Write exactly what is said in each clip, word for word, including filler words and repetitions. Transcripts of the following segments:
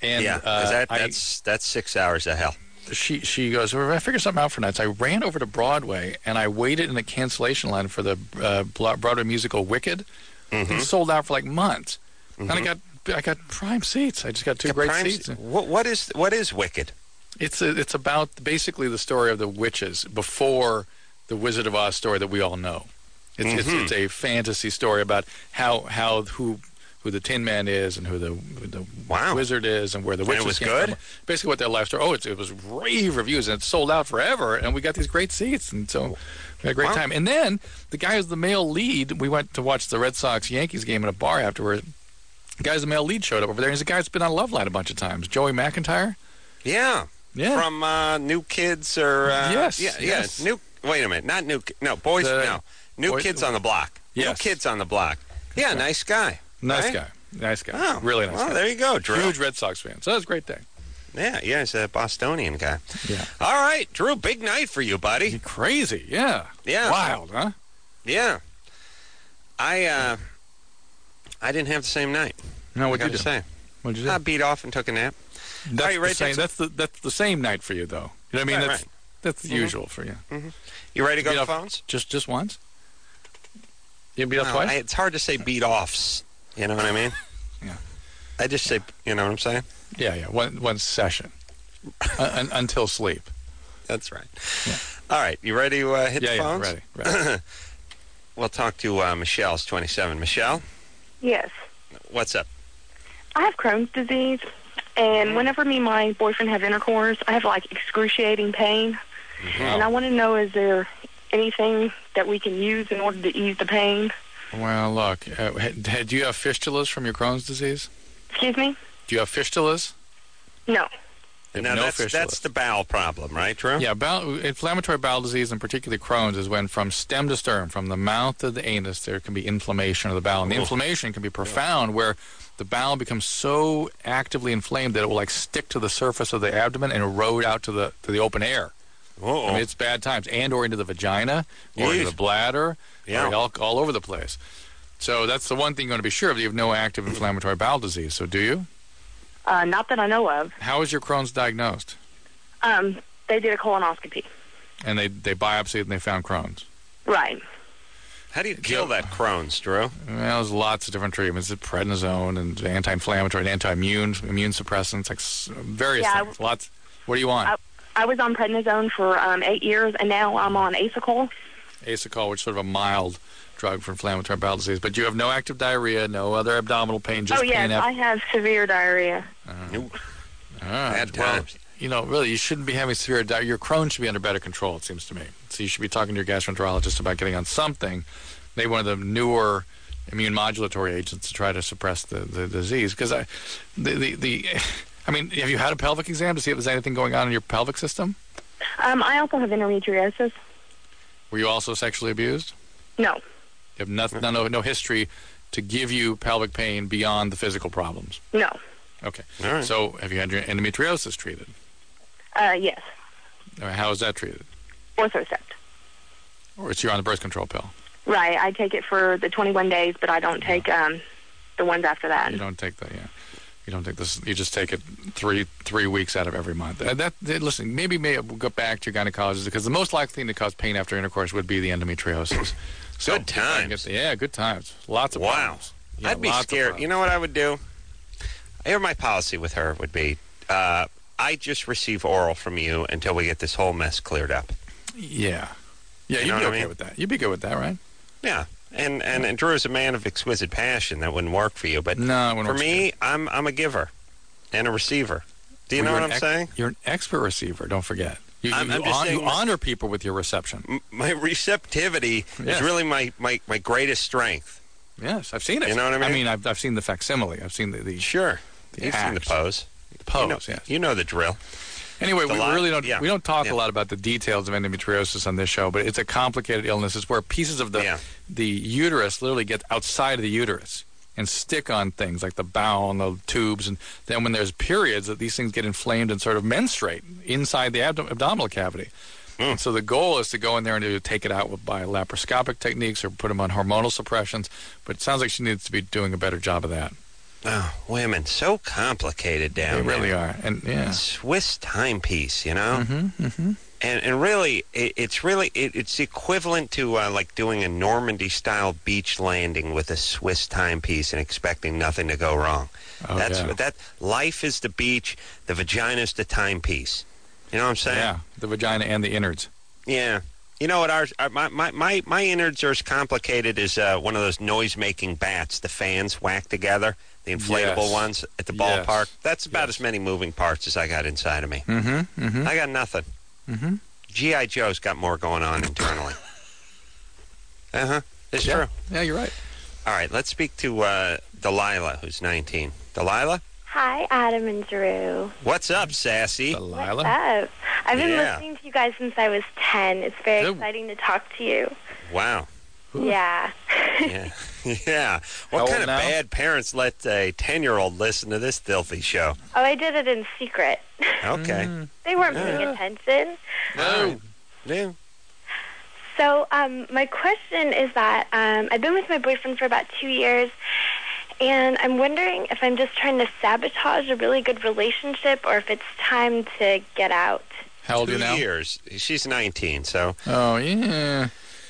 And yeah, uh, that, I, that's that's six hours of hell. She she goes, well, I figured something out for nights. I ran over to Broadway and I waited in the cancellation line for the uh, Broadway musical Wicked. Mm-hmm. It sold out for like months. Mm-hmm. And I got I got prime seats. I just got two yeah, great prime, seats. What, what is what is Wicked? It's a, it's about basically the story of the witches before the Wizard of Oz story that we all know. It's mm-hmm. it's, it's a fantasy story about how how who who the Tin Man is and who the who the wow. wizard is and where the witches and it was came good? from. Basically, what their life story. Oh, it's, it was rave reviews and it sold out forever. And we got these great seats, and so we had a great wow. time. And then the guy who's the male lead. We went to watch the Red Sox Yankees game in a bar afterwards. The guy who's the male lead showed up over there. He's a guy that's been on Loveline a bunch of times. Joey McIntyre. Yeah. Yeah. From uh, New Kids or uh, yes. Yeah. Yes. Yeah. New. Wait a minute. Not New. No. Boys. The, no. New boys, Kids on the Block. Yes. New Kids on the Block. Yeah. right. Nice guy. Nice right? guy. Nice guy. Oh, really nice well, guy. there you go, Drew. Huge Red Sox fan. So that was a great day. Yeah, yeah, he's a Bostonian guy. Yeah. All right, Drew, big night for you, buddy. You're crazy, yeah. Yeah. Wild, huh? Yeah. I uh, I didn't have the same night. No, what'd I you do? Say. What'd you do? I beat off and took a nap. That's, right, the right, same, that's, the, that's the same night for you, though. You know what I mean? Right, that's right. that's mm-hmm. usual for you. Mm-hmm. You ready to go beat to off, phones? Just just once? You beat off No, twice? I, it's hard to say beat offs. You know what I mean? Yeah. I just say, you know what I'm saying? Yeah, yeah. One one session uh, un, until sleep. That's right. Yeah. All right, you ready to uh, hit yeah, the yeah, phones? ready. ready. We'll talk to uh, Michelle's twenty-seven. Michelle, Yes. what's up? I have Crohn's disease, and whenever me and my boyfriend have intercourse, I have, like, excruciating pain. Mm-hmm. And I want to know, is there anything that we can use in order to ease the pain? Well, look, uh, ha- do you have fistulas from your Crohn's disease? Excuse me? Do you have fistulas? No. You No, have no that's, fistulas. that's the bowel problem, right, Drew? Yeah, bowel, inflammatory bowel disease, and particularly Crohn's, is when from stem to stern, from the mouth to the anus, there can be inflammation of the bowel. And the Ooh. inflammation can be profound, where the bowel becomes so actively inflamed that it will like stick to the surface of the abdomen and erode out to the to the open air. Uh-oh. I mean, it's bad times, and or into the vagina, or Yeesh. into the bladder, Yeah. or all, all over the place. So that's the one thing you want to be sure of. You have no active inflammatory bowel disease. So do you? Uh, not that I know of. How is your Crohn's diagnosed? Um, they did a colonoscopy. And they, they biopsied and they found Crohn's. Right. How do you kill that Crohn's, Drew? Well, there's lots of different treatments. There's prednisone and anti-inflammatory and anti-immune immune suppressants, like s- various Yeah, things. Lots. What do you want? I, I was on prednisone for um, eight years, and now I'm on Asacol. Asacol, which is sort of a mild drug for inflammatory bowel disease. But you have no active diarrhea, no other abdominal pain, just Oh, yes, pain. I have severe diarrhea. Nope. All right. Bad Well, times. you know, really, you shouldn't be having severe diarrhea. Your Crohn should be under better control, it seems to me. So you should be talking to your gastroenterologist about getting on something, maybe one of the newer immune modulatory agents to try to suppress the, the disease. Because I, the, the, the, I mean, have you had a pelvic exam to see if there's anything going on in your pelvic system? Um, I also have endometriosis. Were you also sexually abused? No. You have nothing, no, no history to give you pelvic pain beyond the physical problems? No. Okay. All right. So have you had your endometriosis treated? Uh, yes. Uh, How is that treated? Orthocept. Or it's you're on the birth control pill? Right. I take it for the twenty-one days, but I don't take um, the ones after that. You don't take that, yeah. You don't take this. You just take it three three weeks out of every month. Uh, that, that listen, maybe may we'll go back to your gynecologist because the most likely thing to cause pain after intercourse would be the endometriosis. So Good if I can times. get the- yeah, good times. Lots of Wow. problems. Yeah, I'd be lots of scared. problems. You know what I would do? Here, my policy with her would be, uh, I just receive oral from you until we get this whole mess cleared up. Yeah. Yeah, You you'd know be what I okay mean? with that. You'd be good with that, right? Yeah, and and, and Drew is a man of exquisite passion. That wouldn't work for you, but No, it wouldn't for work for me, I'm I'm a giver and a receiver. Do you Well, know you're what an I'm ex- saying? You're an expert receiver, don't forget. You, I'm- you, I'm just hon- you saying- honor people with your reception. M- My receptivity Yes. is really my, my, my greatest strength. Yes, I've seen it. You know what I mean? I mean, I've, I've seen the facsimile. I've seen the, the, Sure, the you've seen the act. pose. the pose, You know, yes. you know the drill. Anyway, It's a we lot- really don't yeah. we don't talk Yeah. a lot about the details of endometriosis on this show, but it's a complicated illness. It's where pieces of the Yeah. the uterus literally get outside of the uterus and stick on things like the bowel and the tubes, and then when there's periods, that these things get inflamed and sort of menstruate inside the abdom- abdominal cavity. Mm. And so the goal is to go in there and to take it out with, by laparoscopic techniques or put them on hormonal suppressions. But it sounds like she needs to be doing a better job of that. Oh, women, so complicated down They there. really are. And yeah. Swiss timepiece, you know? Mm-hmm, mm-hmm. And and really, it, it's really, it, it's equivalent to uh, like doing a Normandy-style beach landing with a Swiss timepiece and expecting nothing to go wrong. Oh, That's yeah. what that, life is the beach, the vagina's the timepiece. You know what I'm saying? Yeah, the vagina and the innards. Yeah. You know what, ours, uh, my, my, my, my innards are as complicated as uh, one of those noise-making bats the fans whack together, the inflatable Yes. ones at the Yes. ballpark. That's about Yes. as many moving parts as I got inside of me. Mm-hmm, mm-hmm. I got nothing. Mm-hmm. G I. Joe's got more going on internally. Uh-huh. It's Yeah. true. Yeah, you're right. All right, let's speak to uh, Delilah, who's nineteen. Delilah? Hi, Adam and Drew. What's up, sassy? Delilah. What's up? I've been Yeah. listening to you guys since I was ten. It's very Good. exciting to talk to you. Wow. Yeah. Yeah. yeah. What How kind old of now? bad parents let a ten-year-old listen to this filthy show? Oh, I did it in secret. Okay. Mm. They weren't paying Yeah. attention. No. Yeah. So, um, my question is that um, I've been with my boyfriend for about two years, and I'm wondering if I'm just trying to sabotage a really good relationship or if it's time to get out. How old are Two you now? years. She's nineteen, so Oh, yeah.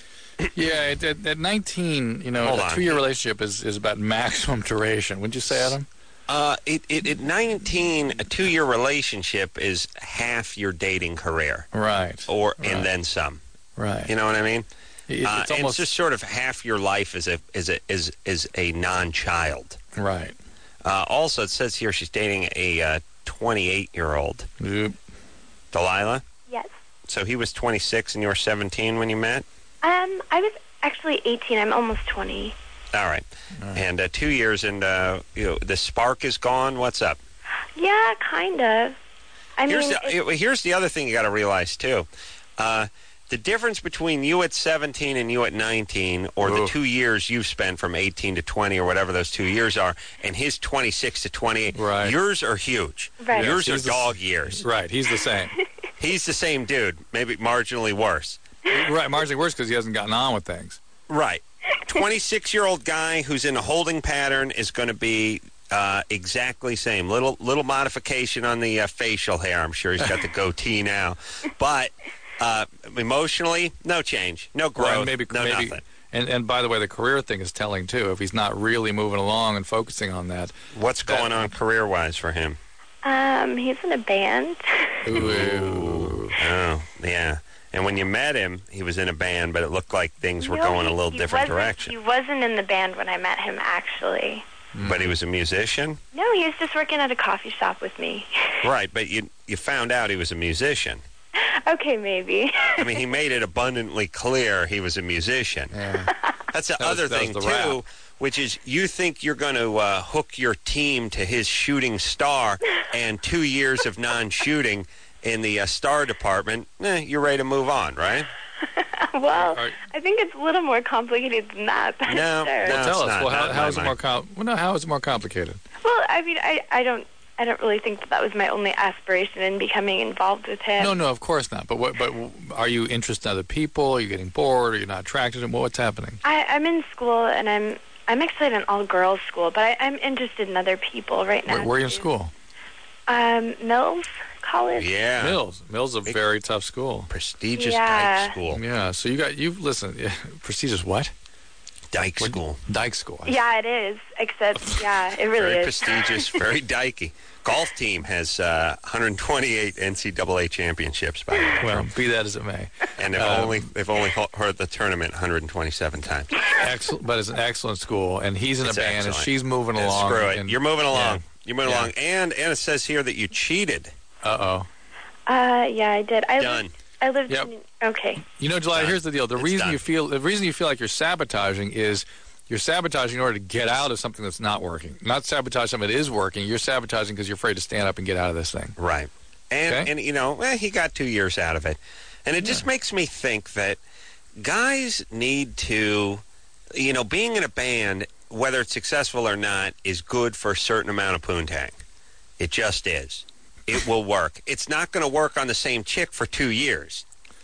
Yeah, at, at, at nineteen, you know, Hold a on. two-year relationship is, is about maximum duration. Wouldn't you say, Adam? uh, it, it, at nineteen, a two-year relationship is half your dating career, Right. or Right. and then some. Right. You know what I mean? It- Uh, it's and almost it's just sort of half your life as a as a as, as a non-child. right. Uh, also, it says here she's dating a uh, twenty-eight-year-old. Oop. Delilah. Yes. So he was twenty-six and you were seventeen when you met? Um, I was actually eighteen. I'm almost twenty. All right. All right. And uh, two years and uh, you know, the spark is gone. What's up? Yeah, kind of. I Here's mean, the, it's- here's the other thing you got to realize, too. Uh, the difference between you at seventeen and you at nineteen, or the Oof. two years you've spent from eighteen to twenty, or whatever those two years are, and his twenty-six to twenty-eight, Right. yours are huge. Right. Yours Yes, are he's the- dog years. Right. He's the same. He's the same dude, maybe marginally worse. Right. Marginally worse because he hasn't gotten on with things. Right. twenty-six-year-old guy who's in a holding pattern is going to be uh, exactly same. Little little modification on the uh, facial hair. I'm sure he's got the goatee now. But uh, emotionally, no change. No growth. Well, and maybe, no maybe, nothing. And, and by the way, the career thing is telling, too. If he's not really moving along and focusing on that. What's that- going on career-wise for him? um, he's in a band. Ooh. Oh, yeah. And when you met him, he was in a band, but it looked like things were No, going a he- little he different wasn't- direction. He wasn't in the band when I met him, actually. But he was a musician? No, he was just working at a coffee shop with me. Right, but you you found out he was a musician. Okay, maybe. I mean, he made it abundantly clear he was a musician. Yeah. That's the That was- other that was thing, the too, rap. which is you think you're going to uh, hook your team to his shooting star, and two years of non-shooting in the uh, star department, eh, you're ready to move on, right? Well, Are- I think it's a little more complicated than that. But No, sure. no. Well, tell it's us. not. Well, Not how, in how my is it mind. more com- well, no, how is it more complicated? Well, I mean, I, I don't, I don't really think that that was my only aspiration in becoming involved with him. No, no, of course not. But what? But are you interested in other people? Are you getting bored? Are you not attracted to them? What's happening? I, I'm in school, and I'm, I'm actually at an all-girls school, but I, I'm interested in other people right now. Where, where are you in too. school? Um, Mills College. Yeah. Mills. Mills is a Big- very tough school. Prestigious Yeah. Dyke School. Yeah. So you got you listen. Yeah, prestigious what? Dyke What- School. Dyke School. Yeah, it is. Except, yeah, it really Very is. prestigious, very dykey. Golf team has uh, one hundred twenty-eight N C double A championships, by the way. Well, be that as it may. and they've um, only they've only ho- heard the tournament one hundred twenty-seven times. Excellent, but it's an excellent school, and he's in It's a band, excellent. and she's moving Yeah, along. screw it. And, You're moving along. Yeah. You're moving Yeah. along. And and it says here that you cheated. Uh oh. Uh, yeah, I did. I Done. Lived, I lived Yep. in... Okay. You know, July. Done. Here's the deal. The It's reason done. you feel the reason you feel like you're sabotaging is you're sabotaging in order to get out of something that's not working. Not sabotage something that is working. You're sabotaging because you're afraid to stand up and get out of this thing. Right. And Okay. and you know, eh, he got two years out of it. And it just makes me think that guys need to, you know, being in a band, whether it's successful or not, is good for a certain amount of poontang. It just is. It will work. It's not going to work on the same chick for two years.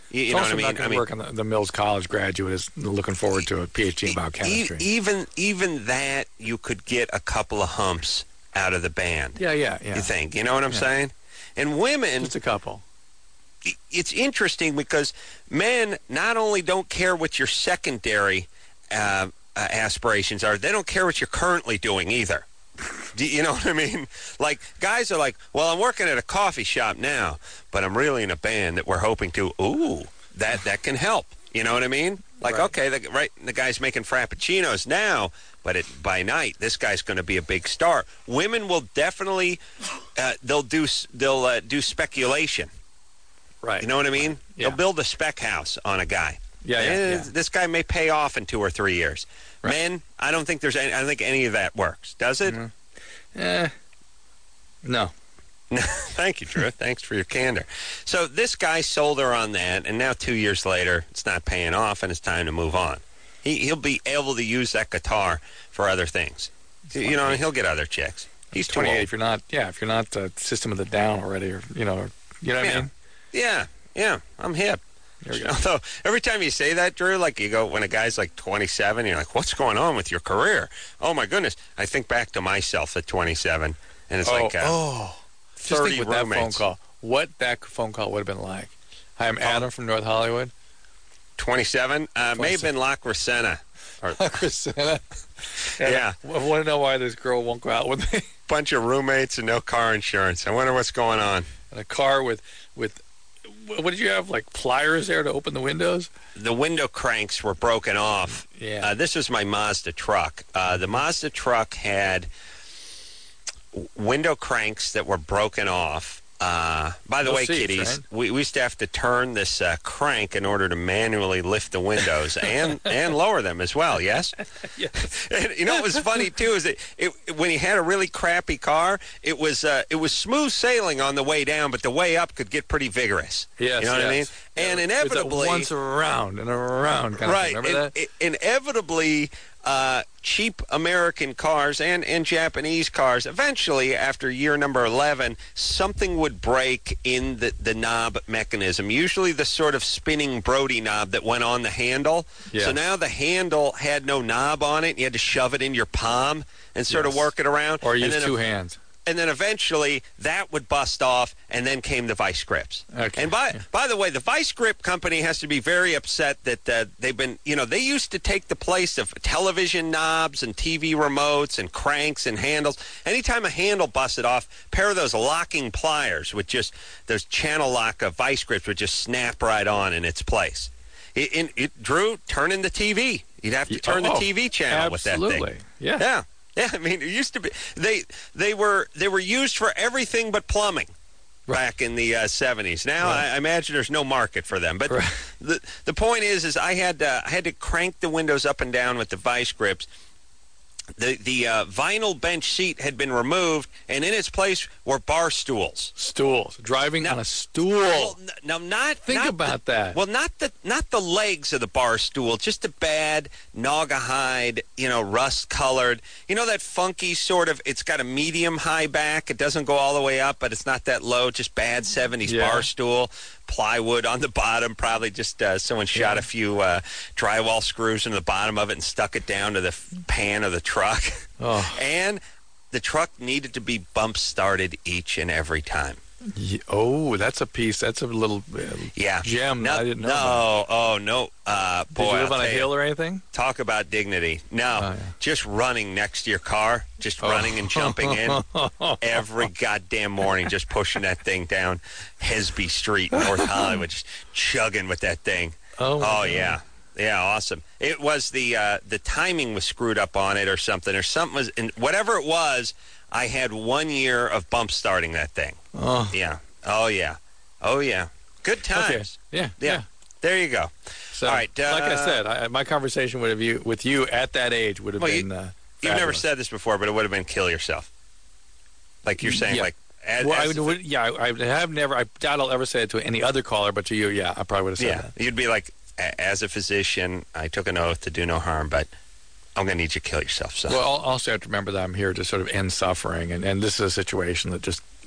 You, you it's know also what I mean? not going I to mean, work on the, the Mills College graduate is looking forward to a PhD in biochemistry. E- even even that, you could get a couple of humps out of the band. yeah, yeah, yeah. You think? You know what I'm Yeah. saying? And women, Just a couple. it's interesting because men not only don't care what your secondary uh, uh, aspirations are, they don't care what you're currently doing either. Do you know what I mean? Like, guys are like, well, I'm working at a coffee shop now, but I'm really in a band that we're hoping to, ooh, that, that can help. You know what I mean? Like, Right. okay, the, right, the guy's making frappuccinos now, but it, by night, this guy's going to be a big star. Women will definitely, uh, they'll do they'll uh, do speculation. Right. You know what I mean? Yeah. They'll build a spec house on a guy. Yeah, yeah, Eh, yeah. This guy may pay off in two or three years. Right. Men, I don't think there's any, I don't think any of that works. Does it? Mm-hmm. Eh, no. Thank you, Drew. Thanks for your candor. So this guy sold her on that, and now two years later, it's not paying off, and it's time to move on. He, he'll be able to use that guitar for other things. You know, he'll get other chicks. He's too twenty-eight. old. If you're not, yeah, if you're not uh, System of the Down already, or you know, or, you know what Yeah. I mean. Yeah, yeah, I'm hip. There we go. Although every time you say that, Drew, like you go, when a guy's like twenty-seven, you're like, what's going on with your career? Oh, my goodness. I think back to myself at twenty-seven, and it's Oh, like uh, oh. Just thirty think with that phone roommates. call. What that phone call would have been like. Hi, I'm Adam from North Hollywood. twenty-seven? Uh, may have been La Crescenta. Or, Christina. yeah. I want to know why this girl won't go out with me. Bunch of roommates and no car insurance. I wonder what's going on. In a car with, with, what did you have, like pliers there to open the windows? The window cranks were broken off. Yeah. Uh, this was my Mazda truck. Uh, the Mazda truck had w- window cranks that were broken off. Uh, by the No way, seats, kiddies, right? we, we used to have to turn this uh, crank in order to manually lift the windows and, and lower them as well, yes? Yes. And you know what was funny, too, is that it, when you had a really crappy car, it was uh, it was smooth sailing on the way down, but the way up could get pretty vigorous. Yes, You know what I mean? yes. And It's a inevitably... once around and around kind Right. of thing. Remember In- that? in- inevitably, uh, cheap American cars and, and Japanese cars, eventually, after year number eleven, something would break in the, the knob mechanism, usually the sort of spinning Brody knob that went on the handle. Yes. So now the handle had no knob on it. You had to shove it in your palm and sort of Yes. work it around. Or And use then two ev- hands. And then eventually that would bust off, and then came the vice grips. Okay. And by by the way, the vice grip company has to be very upset that uh, they've been, you know, they used to take the place of television knobs and T V remotes and cranks and handles. Anytime a handle busted off, a pair of those locking pliers would just, those channel lock of vice grips would just snap right on in its place. It, it, it Drew, turning the T V. You'd have to turn Oh, the T V channel with that thing. Absolutely. Yeah. Yeah. Yeah, I mean, it used to be they they were they were used for everything but plumbing back in the uh, seventies. Now Right. I, I imagine there's no market for them. But Right. the the point is, is I had uh, I had to crank the windows up and down with the vice grips. The the uh, vinyl bench seat had been removed, and in its place were bar stools. Stools. Driving Now- on a stool. Well, n- now not Think not about the, that. Well, not the not the legs of the bar stool, just a bad naugahyde, you know, rust colored. You know that funky sort of. It's got a medium high back. It doesn't go all the way up, but it's not that low. Just bad seventies Yeah. bar stool. Plywood on the bottom, probably just uh, someone shot Yeah. a few uh, drywall screws into the bottom of it and stuck it down to the f- pan of the truck. Oh. And the truck needed to be bump started each and every time. Ye- Oh, that's a piece. That's a little uh, Yeah. gem No, I didn't know no, about. oh, no. Uh, boy, Did you live I'll on a tell you, hill or anything? talk about dignity. No, Oh, yeah. just running next to your car, just running and jumping in every goddamn morning, just pushing that thing down Hesby Street in North Hollywood, just chugging with that thing. Oh, my Oh, God. yeah. Yeah, awesome. It was the uh, the timing was screwed up on it or something, or something was, and whatever it was, I had one year of bump starting that thing. Oh. Yeah. Oh, yeah. Oh, yeah. Good Okay. times. Yeah. Yeah. There you go. So, All right, like I uh, said, I, my conversation with you with you at that age would have Well, you- been. Uh, You've never fabulous. said this before, but it would have been kill yourself. Like you're saying, Yeah. like, as, Well, I as would, yeah, I, I have never. I doubt I'll ever say it to any other caller, but to you, yeah, I probably would have said yeah, that. you'd be like, "A- as a physician, I took an oath to do no harm, but I'm going to need you to kill yourself. So, Well, I'll also have to remember that I'm here to sort of end suffering, and, and this is a situation that just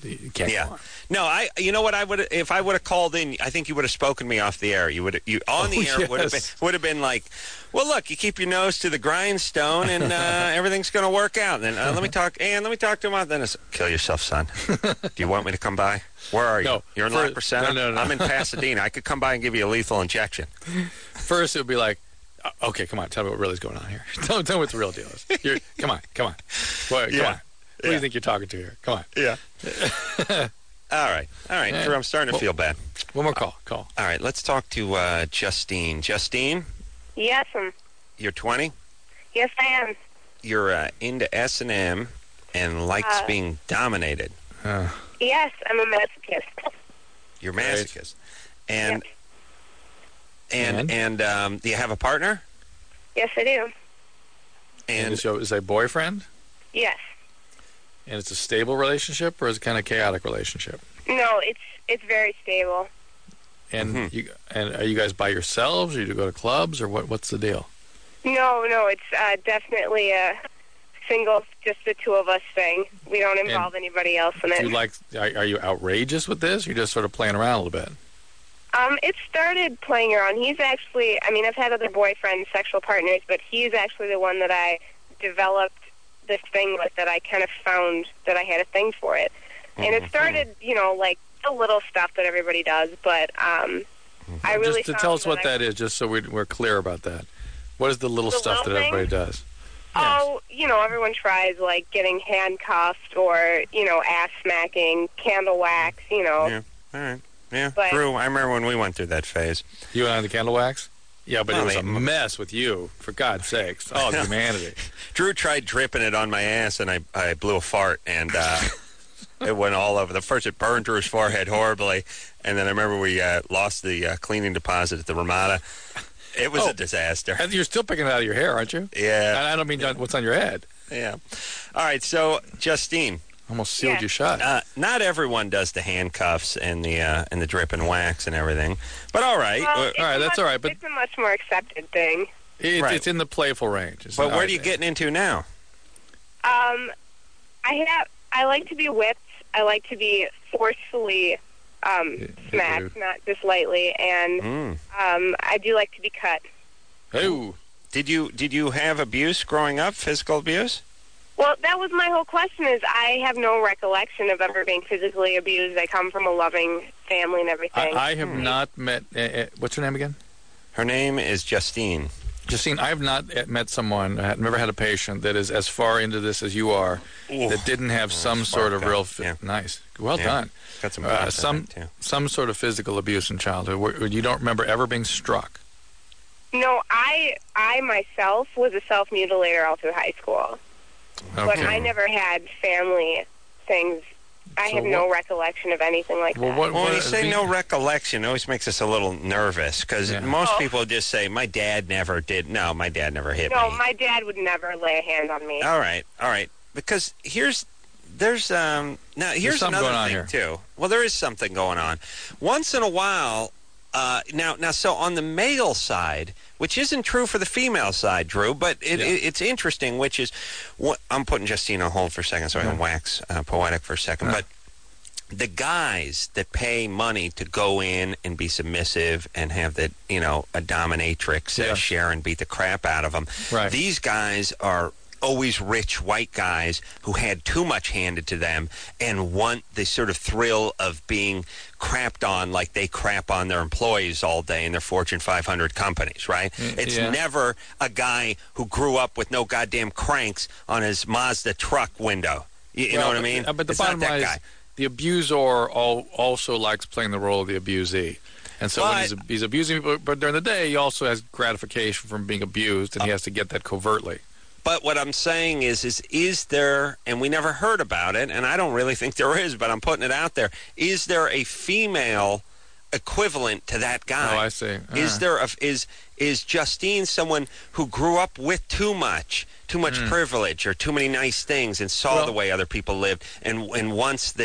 you can't Yeah. go on. No, I. You know what? I would if I would have called in. I think you would have spoken me off the air. You would you on the Oh, air would have been yes. would have been like, well, look, you keep your nose to the grindstone, and uh, everything's going to work out. And then uh, let me talk, and let me talk to him. Then it's kill yourself, son. Do you want me to come by? Where are you? No, You're in for- La Crescenta? no, no, no. I'm in Pasadena. I could come by and give you a lethal injection. First, it would be like, uh, okay, come on, tell me what really's going on here. tell, tell me what the real deal is. You're, come on, come on. Boy, come Yeah. on. Who do Yeah. you think you're talking to here? Come on. Yeah. All right. All right. Yeah. Drew, I'm starting to Well- feel bad. One more call. Call. All right. Let's talk to uh, Justine. Justine, Yes, um, you're twenty. yes, I am. You're uh, into S and M and likes Uh, being dominated. Uh, Yes, I'm a masochist. You're Right. masochist. And Yep. and And? and um, do you have a partner? Yes, I do. and And is, your, is a boyfriend? Yes. And it's a stable relationship, or is it kind of chaotic relationship? No, it's it's very stable. And Mhm. you and are you guys by yourselves, or you do go to clubs, or what? What's the deal? No, no, it's uh, definitely a single, just the two of us thing. We don't involve anybody else in Do it. you like? Are, are you outrageous with this? Or you're just sort of playing around a little bit. Um, it started playing around. He's actually, I mean, I've had other boyfriends, sexual partners, but he's actually the one that I developed this thing with, that I kind of found that I had a thing for it. And it started, you know, like the little stuff that everybody does, but um, I really just to found tell us what I- that is, just so we're, we're clear about that. What is the little The stuff little that everybody thing? does? Oh, you know, everyone tries, like, getting handcuffed or, you know, ass smacking, candle wax, you know. yeah, all right, yeah. But- Drew, I remember when we went through that phase. You and I the candle wax? Yeah, but Well, it was they- a mess with you, for God's sakes. Oh, humanity. Drew tried dripping it on my ass, and I I blew a fart, and uh, it went all over. The first, it burned Drew's forehead horribly, and then I remember we uh, lost the uh, cleaning deposit at the Ramada. It was Oh. a disaster. And you're still picking it out of your hair, aren't you? Yeah, And I don't mean what's on your head. yeah. All right, so Justine, Almost sealed Yeah. you shut. uh, not everyone does the handcuffs and the uh, and the drip and wax and everything, but all right. Well, Uh, it's all right, a that's much, all right, but- it's a much more accepted thing. It, right. It's in the playful range. It's but not- where are you getting into now? Um, I have. I like to be whipped. I like to be forcefully um, Hit- hit smacked, with- not just lightly. And Mm. um, I do like to be cut. Ooh. Did you did you have abuse growing up? Physical abuse? Well, that was my whole question. Is I have no recollection of ever being physically abused. I come from a loving family and everything. I, I have not met. Uh, uh, what's her name again? Her name is Justine. Justine, I have not uh, met someone, I've never had a patient that is as far into this as you are, Ooh. that didn't have some spark sort of that. real. Fi- Yeah. Nice. Well Yeah. done. Got some. Uh, uh, some too. some sort of physical abuse in childhood. Where you don't remember ever being struck. no, I I myself was a self mutilator all through high school, but Okay. I never had family things. I So have what- no recollection of anything like Well, that. what? Well, when what you say the- no recollection, it always makes us a little nervous because Yeah. most Oh. people just say, "My dad never did." No, my dad never hit No, me. my dad would never lay a hand on me. All right, all right. Because here's there's um now here's something another going on thing here. too. Well, there is something going on. Once in a while, uh, now now so on the male side, which isn't true for the female side, Drew, but it, Yeah. it, it's interesting. Which is, what, I'm putting Justine on hold for a second so I can Yeah. wax uh, poetic for a second, Yeah. but. The guys that pay money to go in and be submissive and have the, you know, a dominatrix uh, Yeah. share and beat the crap out of them. Right. These guys are always rich white guys who had too much handed to them and want the sort of thrill of being crapped on like they crap on their employees all day in their Fortune five hundred companies, right? Mm, It's yeah. never a guy who grew up with no goddamn cranks on his Mazda truck window. You, you know Well, what I mean? uh, But the It's bottom not that line guy. is, the abuser all, also likes playing the role of the abusee. And so when But- he's, he's abusing people, but during the day, he also has gratification from being abused, and he has to get that covertly. But what I'm saying is, is is there, and we never heard about it, and I don't really think there is, but I'm putting it out there. Is there a female equivalent to that guy? Oh, I see. Is Ah. there a, is is Justine someone who grew up with too much, too much privilege, or too many nice things, and saw Hmm. Well- the way other people lived, and and wants this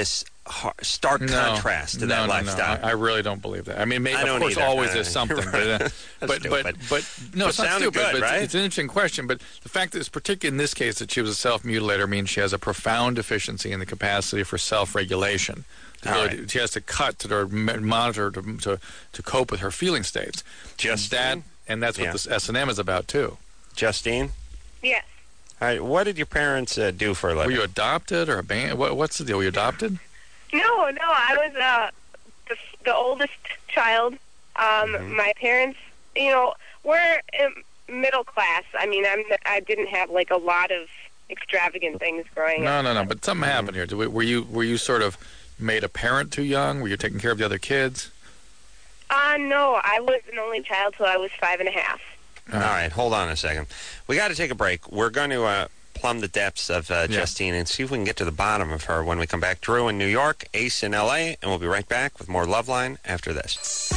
har- stark no, contrast to no, that no, lifestyle. No, I, I really don't believe that. I mean, maybe, I of don't course, either. always I there's don't- something, but, uh, but, but, stupid. but, no, But it's not sounded stupid. good, but right? it's, it's an interesting question. But the fact that it's particularly in this case that she was a self-mutilator means she has a profound deficiency in the capacity for self-regulation. All Really, right. she has to cut to or monitor to, to to cope with her feeling states. Justine? that, and that's what Yeah. this S and M is about too. Justine? Yes. All right, what did your parents uh, do for a living? Were you adopted or abandoned? What, what's the deal? Were you adopted? No, no, I was uh, the, the oldest child. Um, Mhm. My parents, you know, were um, middle class. I mean, I'm I didn't have like a lot of extravagant things growing No, up. no, no. But something happened here. Did we, were you were you sort of made a parent too young? Were you taking care of the other kids? Uh, no, I was an only child till I was five and a half. All right, hold on a second. We got to take a break. We're going to uh, plumb the depths of uh, Yeah. Justine and see if we can get to the bottom of her when we come back. Drew in New York, Ace in L A, and we'll be right back with more Loveline after this.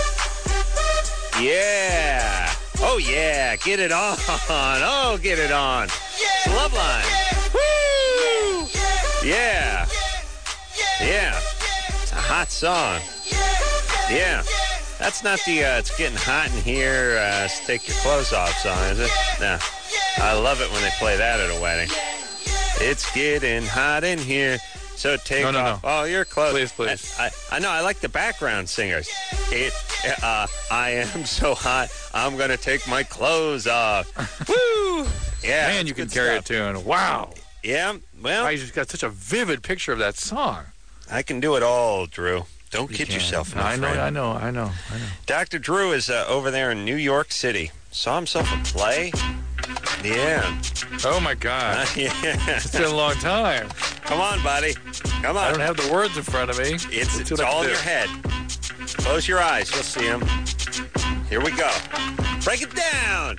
Yeah. Oh, yeah. Get it on. Oh, get it on. Loveline. Woo! Yeah. Yeah. It's a hot song. Yeah. That's not the uh, it's getting hot in here, uh, so take your clothes off song, is it? No. I love it when they play that at a wedding. It's getting hot in here, so take No, no, off no. all your clothes. Please, please. I, I, I know, I like the background singers. It, uh, I am so hot, I'm going to take my clothes off. Woo! Yeah. Man, you it's can good carry stuff. a tune. Wow. Yeah, well, I just got such a vivid picture of that song. I can do it all, Drew. Don't You kid can. yourself, my I know, friend. I know, I know, I know. Doctor Drew is uh, over there in New York City. Saw himself a play. Yeah. Oh my God. Uh, yeah. It's been a long time. Come on, buddy. Come I on. don't have the words in front of me. It's, Let's it's see what I all can in do. your head. Close your eyes. You'll see him. Here we go. Break it down.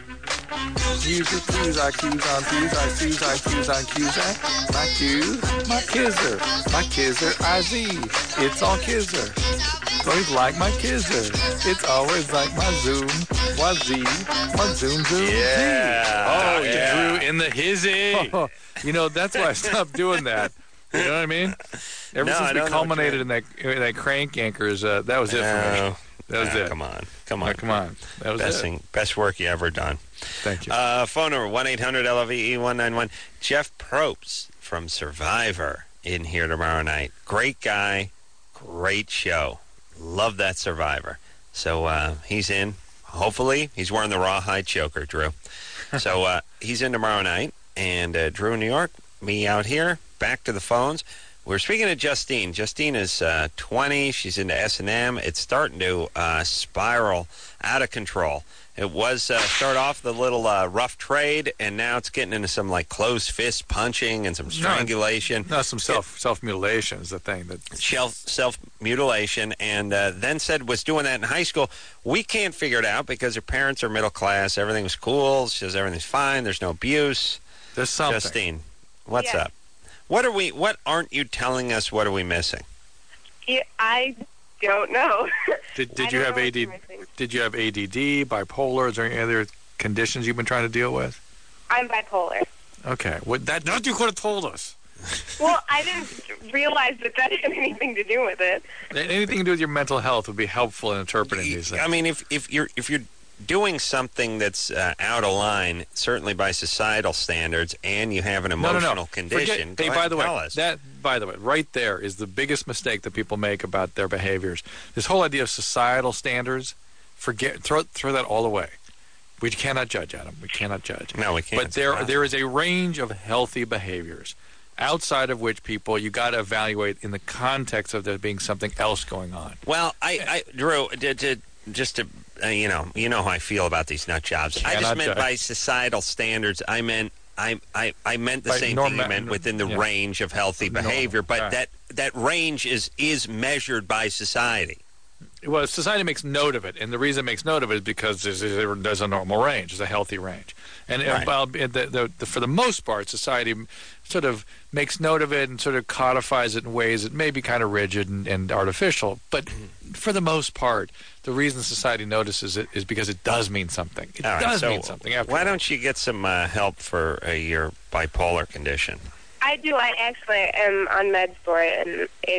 Music, cues, I cues on cues, I cues, I cues on cues, I my cues, my kizzer, my kizzer, I Z. It's all kizzer. Always like my kizzer. It's always like my zoom, my Z, my zoom, zoom, Yeah, Z. Oh, yeah. you drew in the hizzy. You know, that's why I stopped doing that. You know what I mean? Ever No, I since don't know we what culminated you in that in that crank anchors, uh, that was it for me. Oh, That was oh, it. Come on. Come on. Oh, come on. That was Best it. thing, best work you ever done. Thank you. Uh, phone number one eight hundred L O V E one nine one. Jeff Probst from Survivor in here tomorrow night. Great guy, great show. Love that Survivor. So uh, he's in. Hopefully, he's wearing the rawhide choker, Drew. So uh, he's in tomorrow night. And uh, Drew in New York, me out here, back to the phones. We're speaking to Justine. Justine is uh, twenty. She's into S and M. It's starting to uh, spiral out of control. It was uh, start off the little uh, rough trade, and now it's getting into some like closed fist punching and some strangulation. No, some self self mutilation is the thing that Self self mutilation, and uh, then said was doing that in high school. We can't figure it out because her parents are middle class. Everything was cool. She says everything's fine. There's no abuse. there's something. Justine, what's Yeah. up? What are we? What aren't you telling us? What are we missing? Yeah, I don't know. Did I did you don't have know A what's D? missing. Did you have A D D, bipolar? Is there any other conditions you've been trying to deal with? I'm bipolar. Okay, what that that you could have told us. Well, I didn't realize that that had anything to do with it. Anything to do with your mental health would be helpful in interpreting these things. I mean, if if you're if you're doing something that's uh, out of line, certainly by societal standards, and you have an no, emotional no, no. condition, Forget, go hey, ahead by and the way, tell us. that by the way, right there is the biggest mistake that people make about their behaviors. This whole idea of societal standards, forget throw throw that all away. We cannot judge, Adam. We cannot judge. No, we can't. But there there is a range of healthy behaviors outside of which people you got to evaluate in the context of there being something else going on. Well, I, I Drew, to, to, just to, uh, you know, you know how I feel about these nut jobs. I just Cannot meant judge. by societal standards, I meant, I, I, I meant the By same norma- thing you meant within the yeah. range of healthy Normal. behavior, but Right. that, that range is, is measured by society. Well, society makes note of it, and the reason it makes note of it is because there's, there's a normal range, there's a healthy range, and uh, Right. well, the, the, the, for the most part, society sort of makes note of it and sort of codifies it in ways that may be kind of rigid and, and artificial. But for the most part, the reason society notices it is because it does mean something. It All right, does so mean something. After why all. don't you get some uh, help for uh, your bipolar condition? I do. I actually am on meds for it, and it's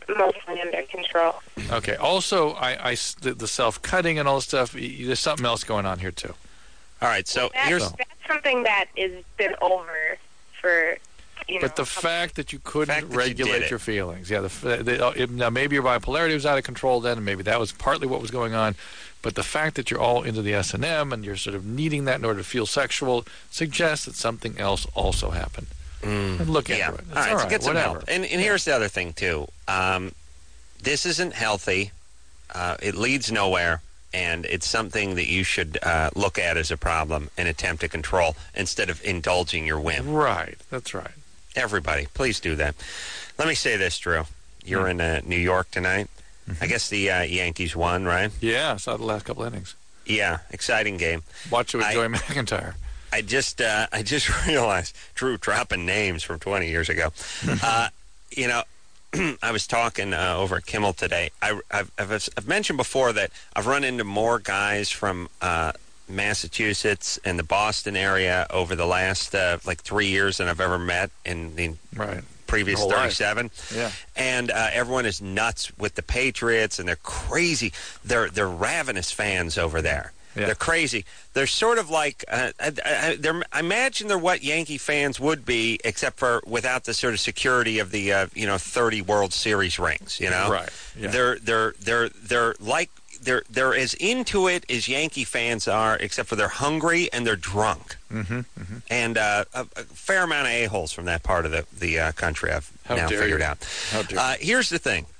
mostly under control. Okay. Also, I, I the, the self-cutting and all this stuff, y- there's something else going on here, too. All right, so That's, here's... that's something that has been over for, you know... But the fact that you couldn't fact that you regulate did your it. feelings, yeah. The, f- the, uh, it, now maybe your bipolarity was out of control then, and maybe that was partly what was going on. But the fact that you're all into the S and M and you're sort of needing that in order to feel sexual suggests that something else also happened. Mm, And look into yeah. it. It's all right, all so right, get some whatever. help. And, and here's the other thing, too. Um, this isn't healthy. Uh, it leads nowhere. And it's something that you should uh, look at as a problem and attempt to control instead of indulging your whim. Right. That's right. Everybody, please do that. Let me say this, Drew. You're Mm. in uh, New York tonight. Mm-hmm. I guess the uh, Yankees won, right? Yeah, I saw the last couple innings. Yeah, exciting game. Watch it with I- Joey McIntyre. I just uh, I just realized, Drew, dropping names from twenty years ago. uh, you know, I was talking uh, over at Kimmel today. I, I've, I've, I've mentioned before that I've run into more guys from uh, Massachusetts and the Boston area over the last uh, like three years than I've ever met in the Right. previous Whole life. thirty-seven. Yeah. And uh, everyone is nuts with the Patriots, and they're crazy. They're they're ravenous fans over there. Yeah. They're crazy. They're sort of like, uh, I, I, they're, I imagine they're what Yankee fans would be, except for without the sort of security of the, uh, you know, thirty World Series rings. You know, Right. Yeah. They're they're they're they're like they're they're as into it as Yankee fans are, except for they're hungry and they're drunk. Mm-hmm. Mm-hmm. And uh, a, a fair amount of a-holes from that part of the the uh, country I've How now dare figured you. out. How dare Uh, here's the thing.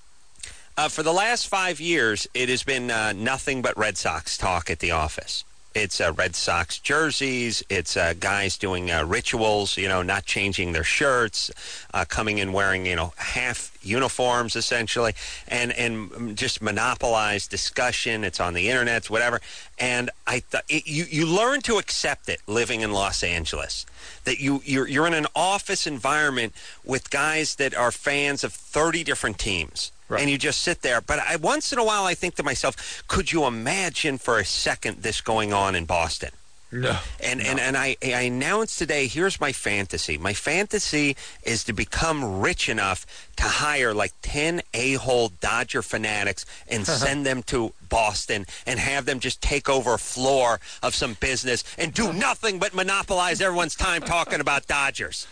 Uh, for the last five years, it has been uh, nothing but Red Sox talk at the office. It's uh, Red Sox jerseys. It's uh, guys doing uh, rituals, you know, not changing their shirts, uh, coming in wearing, you know, half uniforms, essentially, and, and just monopolize discussion. It's on the internet, whatever. And I th- it, you, you learn to accept it living in Los Angeles, that you, you're, you're in an office environment with guys that are fans of thirty different teams. Right. And you just sit there. But I, once in a while, I think to myself, could you imagine for a second this going on in Boston? No. And no. and, and I, I announced today, here's my fantasy. My fantasy is to become rich enough to hire like ten a-hole Dodger fanatics and send them to Boston and have them just take over a floor of some business and do nothing but monopolize everyone's time talking about Dodgers.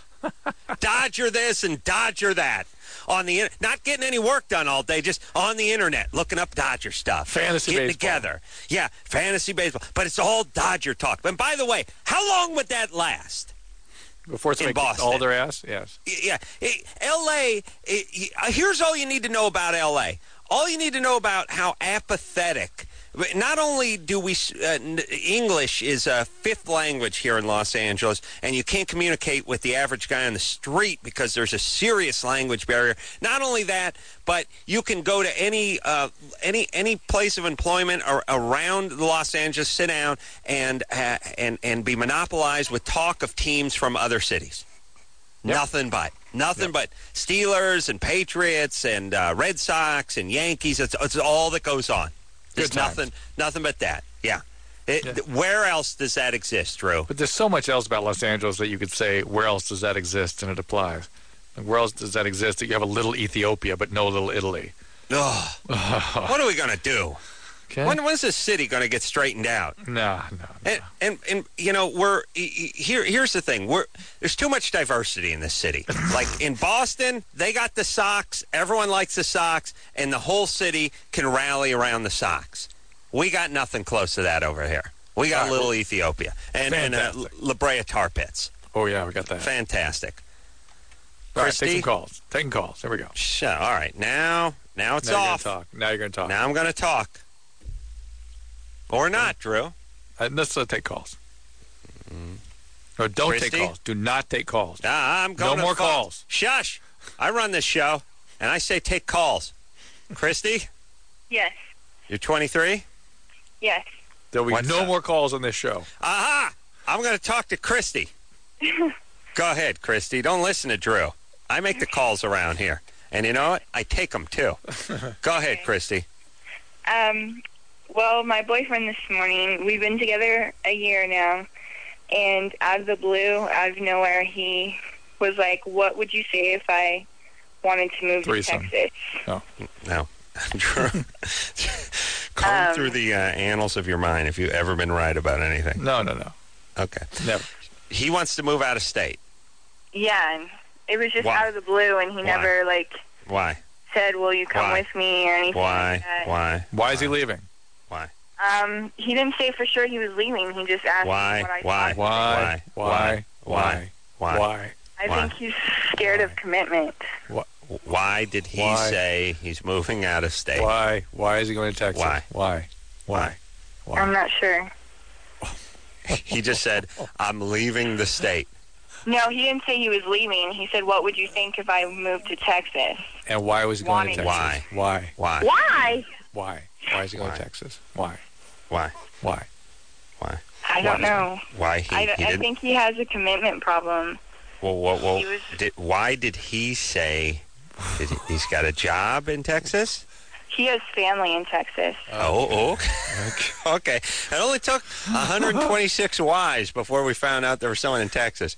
Dodger this and Dodger that. On the in- not getting any work done all day, just on the internet looking up Dodger stuff, Fantasy getting baseball. together, yeah, fantasy baseball. But it's all Dodger talk. And by the way, how long would that last? Before in somebody Boston. all their ass? Yes. Y- Yeah, it, L A. It, y- here's all you need to know about L A. All you need to know about how apathetic. Not only do we, uh, English is a fifth language here in Los Angeles, and you can't communicate with the average guy on the street because there's a serious language barrier. Not only that, but you can go to any uh, any any place of employment or around Los Angeles, sit down and uh, and and be monopolized with talk of teams from other cities. Yep. Nothing but. Nothing Yep. but Steelers and Patriots and uh, Red Sox and Yankees. It's, it's all that goes on. There's Good times. nothing, nothing but that. Yeah. It, Yeah. th- where else does that exist, Drew? But there's so much else about Los Angeles that you could say, where else does that exist? And it applies. Like, where else does that exist that you have a little Ethiopia but no little Italy? Oh, what are we going to do? Okay? When, when's this city going to get straightened out? No, no, no. And, and and you know we're e- e- here. Here's the thing: we're there's too much diversity in this city. Like in Boston, they got the Sox. Everyone likes the Sox, and the whole city can rally around the Sox. We got nothing close to that over here. We got All right, little well, Ethiopia and and uh, fantastic. La Brea Tar Pits. Oh, yeah, we got that. Fantastic. All right, take Christy? some calls. Taking calls. There we go. Sh- All right, now now it's now off. You're gonna talk. Now you're going to talk. Now I'm going to talk, or not, Drew. Uh, let's uh, take calls. No, don't Christy? take calls. Do not take calls. Nah, I'm going No to more phone. calls. Shush! I run this show, and I say take calls. Christy, Yes. you're twenty-three? Yes. There'll be What's no up? more calls on this show. Aha! I'm going to talk to Christy. Go ahead, Christy. Don't listen to Drew. I make the calls around here. And you know what? I take them, too. Go ahead, Christy. Um, well, my boyfriend this morning, we've been together a year now, and out of the blue, out of nowhere, he was like, what would you say if I wanted to move Threesome. to Texas. Oh. No. Comb Um, through the uh, annals of your mind if you've ever been right about anything. No, no, no. Okay. Never. He wants to move out of state. Yeah, and it was just Why? out of the blue, and he Why? never, like, Why? said, will you come Why? with me or anything Why? like that. Why? Why is he leaving? Why? Um, he didn't say for sure he was leaving. He just asked Why? me what I Why? thought. Why? Why? Why? Why? Why? I Why? think he's scared of commitment. Why did he Why? say he's moving out of state? Why? Why is he going to Texas? Why? Why? Why? Why? I'm not sure. He just said, I'm leaving the state. No, he didn't say he was leaving. He said, what would you think if I moved to Texas? And why was he going to Wanting- Texas? Why? Why? Why? Why? Why? Why is he going Why? to Texas? Why? Why? Why? Why? I don't Why? know. Why he, I, he I didn't? think he has a commitment problem. Well, well, well he was- did, why did he say did he, he's got a job in Texas? He has family in Texas. Oh, oh, okay. Okay. It only took one hundred twenty-six Ys before we found out there was someone in Texas.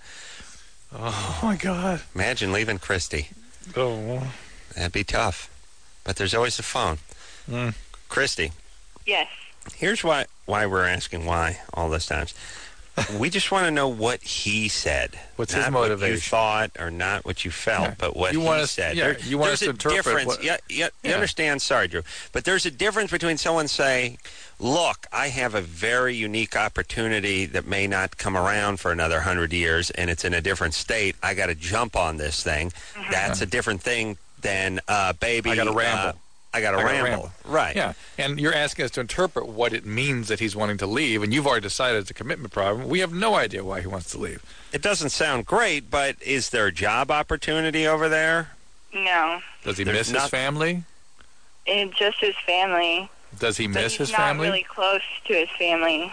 Oh, my God. Imagine leaving Christy. Oh. That'd be tough. But there's always the phone. Mm. Christy, Yes. here's why why we're asking why all this times. We just want to know what he said. What's not his what you motivation? thought or not what you felt, Yeah. but what You he want us- said. yeah, you want there's us to a interpret difference. what- yeah, yeah, you Yeah. understand? Sorry, Drew. But there's a difference between someone saying, look, I have a very unique opportunity that may not come around for another hundred years, and it's in a different state. I got to jump on this thing. Mm-hmm. That's a different thing than, uh, baby. I gotta ramble. uh, I got to I gotta ramble. ramble. Right. Yeah, and you're asking us to interpret what it means that he's wanting to leave, and you've already decided it's a commitment problem. We have no idea why he wants to leave. It doesn't sound great, but is there a job opportunity over there? No. Does he There's miss his not- family? It's just his family. Does he But miss he's his not family? really close to his family.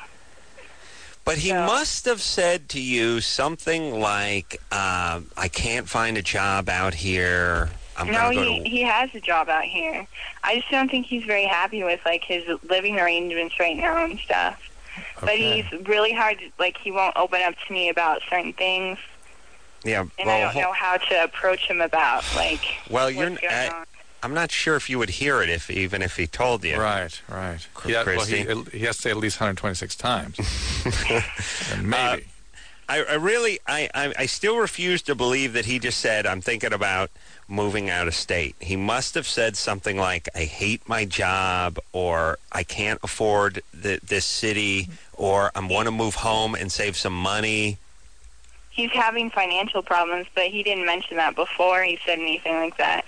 But he No. must have said to you something like, um, I can't find a job out here. I'm No, going to go he, to... he has a job out here. I just don't think he's very happy with, like, his living arrangements right now and stuff. But Okay. he's really hard, to, like, he won't open up to me about certain things. Yeah, And well, I don't ho- know how to approach him about, like, well, you're, what's going I, on. I'm not sure if you would hear it, if even if he told you. Right, right. Cr- Yeah, well, Christy? he, he has to say at least one hundred twenty-six times. And maybe. I, I really, I, I, I still refuse to believe that he just said, I'm thinking about moving out of state. He must have said something like, I hate my job, or I can't afford the, this city, or I want to move home and save some money. He's having financial problems, but he didn't mention that before he said anything like that.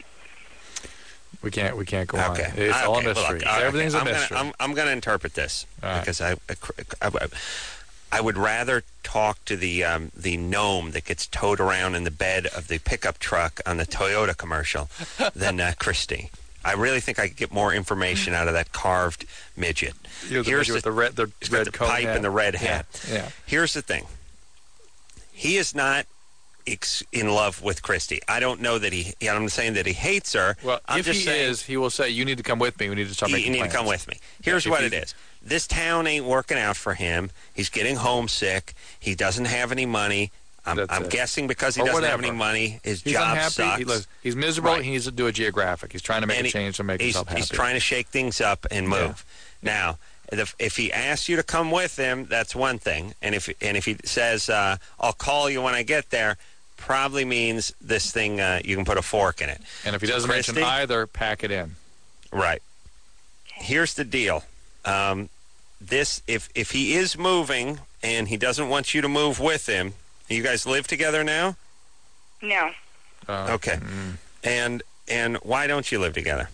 we can't we can't go Okay. on. It's Okay, all a well, mystery. look, all right, Everything's okay. a I'm mystery. Gonna, I'm, I'm going to interpret this All right. because I, I, I, I would rather talk to the um, the gnome that gets towed around in the bed of the pickup truck on the Toyota commercial than uh, Christy. I really think I could get more information out of that carved midget. You're the Here's midget with the red, the He's got red the coat pipe hat. and the red Yeah, hat. Yeah. Here's the thing. He is not ex- in love with Christy. I don't know that he. Yeah, I'm saying that he hates her. Well, I'm if just he saying, is, he will say, "You need to come with me. We need to start you, making you need plans." to come with me. Here's if what he- it is. This town ain't working out for him. He's getting homesick. He doesn't have any money. I'm, That's I'm it. guessing because he Or doesn't have whatever. any money, his He's job unhappy. sucks. He lives, he's miserable. Right. He needs to do a geographic. He's trying to make And a he- change to make he's, himself happy. he's trying to shake things up and move. Now, if, if he asks you to come with him, that's one thing. And if and if he says, uh, "I'll call you when I get there," probably means this thing uh, you can put a fork in it. and if he So doesn't mention Christy- either, pack it in. Right. Here's the deal. Um, this if if he is moving and he doesn't want you to move with him, you guys live together now? No. Uh, Okay. mm, And and why don't you live together?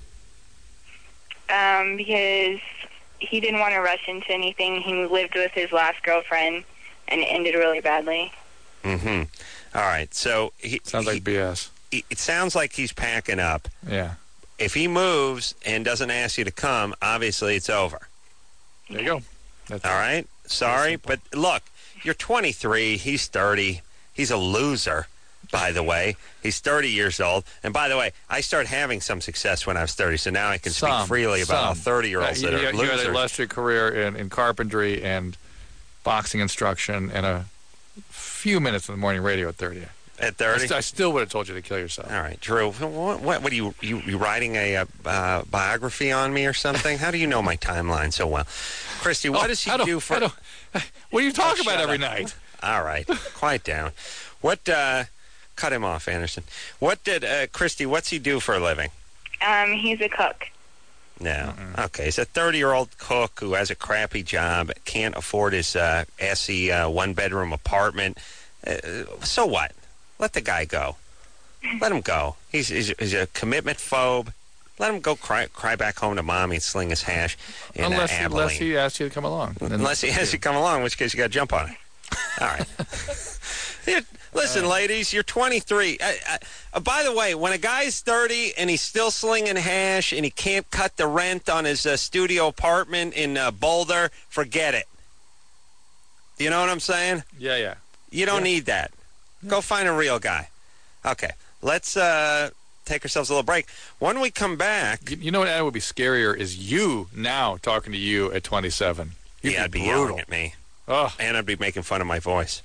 Um, because he didn't want to rush into anything. He lived with his last girlfriend, and it ended really badly. Mm-hmm. All right. So he, sounds he- like B S. he- it sounds like he's packing up. Yeah. If he moves and doesn't ask you to come, obviously it's over. There you go. That's All right? Sorry, but look, you're twenty-three, he's thirty. He's a loser, by the way. He's thirty years old. And by the way, I started having some success when I was thirty, so now I can Some, speak freely about some. thirty-year-olds Uh, that you, are you had losers. an illustrious career in, in carpentry and boxing instruction and a few minutes in the morning radio at thirty. At thirty? I, st- I still would have told you to kill yourself. All right, Drew. What? What, what are you, you? You writing a uh, biography on me or something? How do you know my timeline so well, Christy? What oh, does he I don't, do for? I don't, what do you talk Oh, about shut every up. night? All right, quiet down. What? Uh, cut him off, Anderson. What did uh, Christy? What's he do for a living? Um, he's a cook. No. Okay. He's a thirty-year-old cook who has a crappy job, can't afford his uh, assy uh, one-bedroom apartment. Uh, so what? Let the guy go. Let him go. He's, he's, he's a commitment phobe. Let him go cry, cry back home to mommy and sling his hash in Unless, uh, he, Abilene. unless he asks you to come along. Unless he has you come along, in which case you got to jump on it. All right. Yeah, listen, ladies, you're twenty-three. Uh, uh, by the way, when a guy's thirty and he's still slinging hash and he can't cut the rent on his uh, studio apartment in uh, Boulder, forget it. You know what I'm saying? Yeah, yeah. You don't Yeah. need that. Go find a real guy. Okay, let's uh, take ourselves a little break. When we come back... You, you know what, Adam, would be scarier is you now talking to you at twenty-seven. You'd yeah, I'd be brutal. yelling at me. Oh. And I'd be making fun of my voice.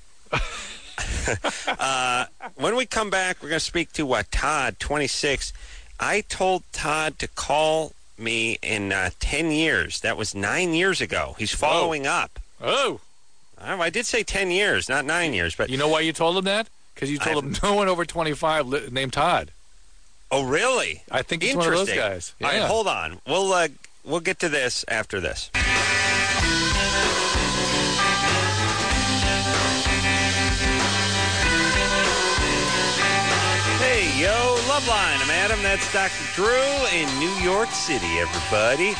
uh, when we come back, we're going to speak to uh, Todd, twenty-six. I told Todd to call me in uh, ten years. That was nine years ago. He's following Whoa. up. Oh. I, I did say ten years, not nine years. But You know why you told him that? Because you told I've- him no one over twenty-five li- named Todd. Oh, really? I think he's one of those Interesting. guys. All right, Yeah. hold on. We'll, uh, we'll get to this after this. Hey, yo, Loveline. I'm Adam. That's Doctor Drew in New York City, everybody.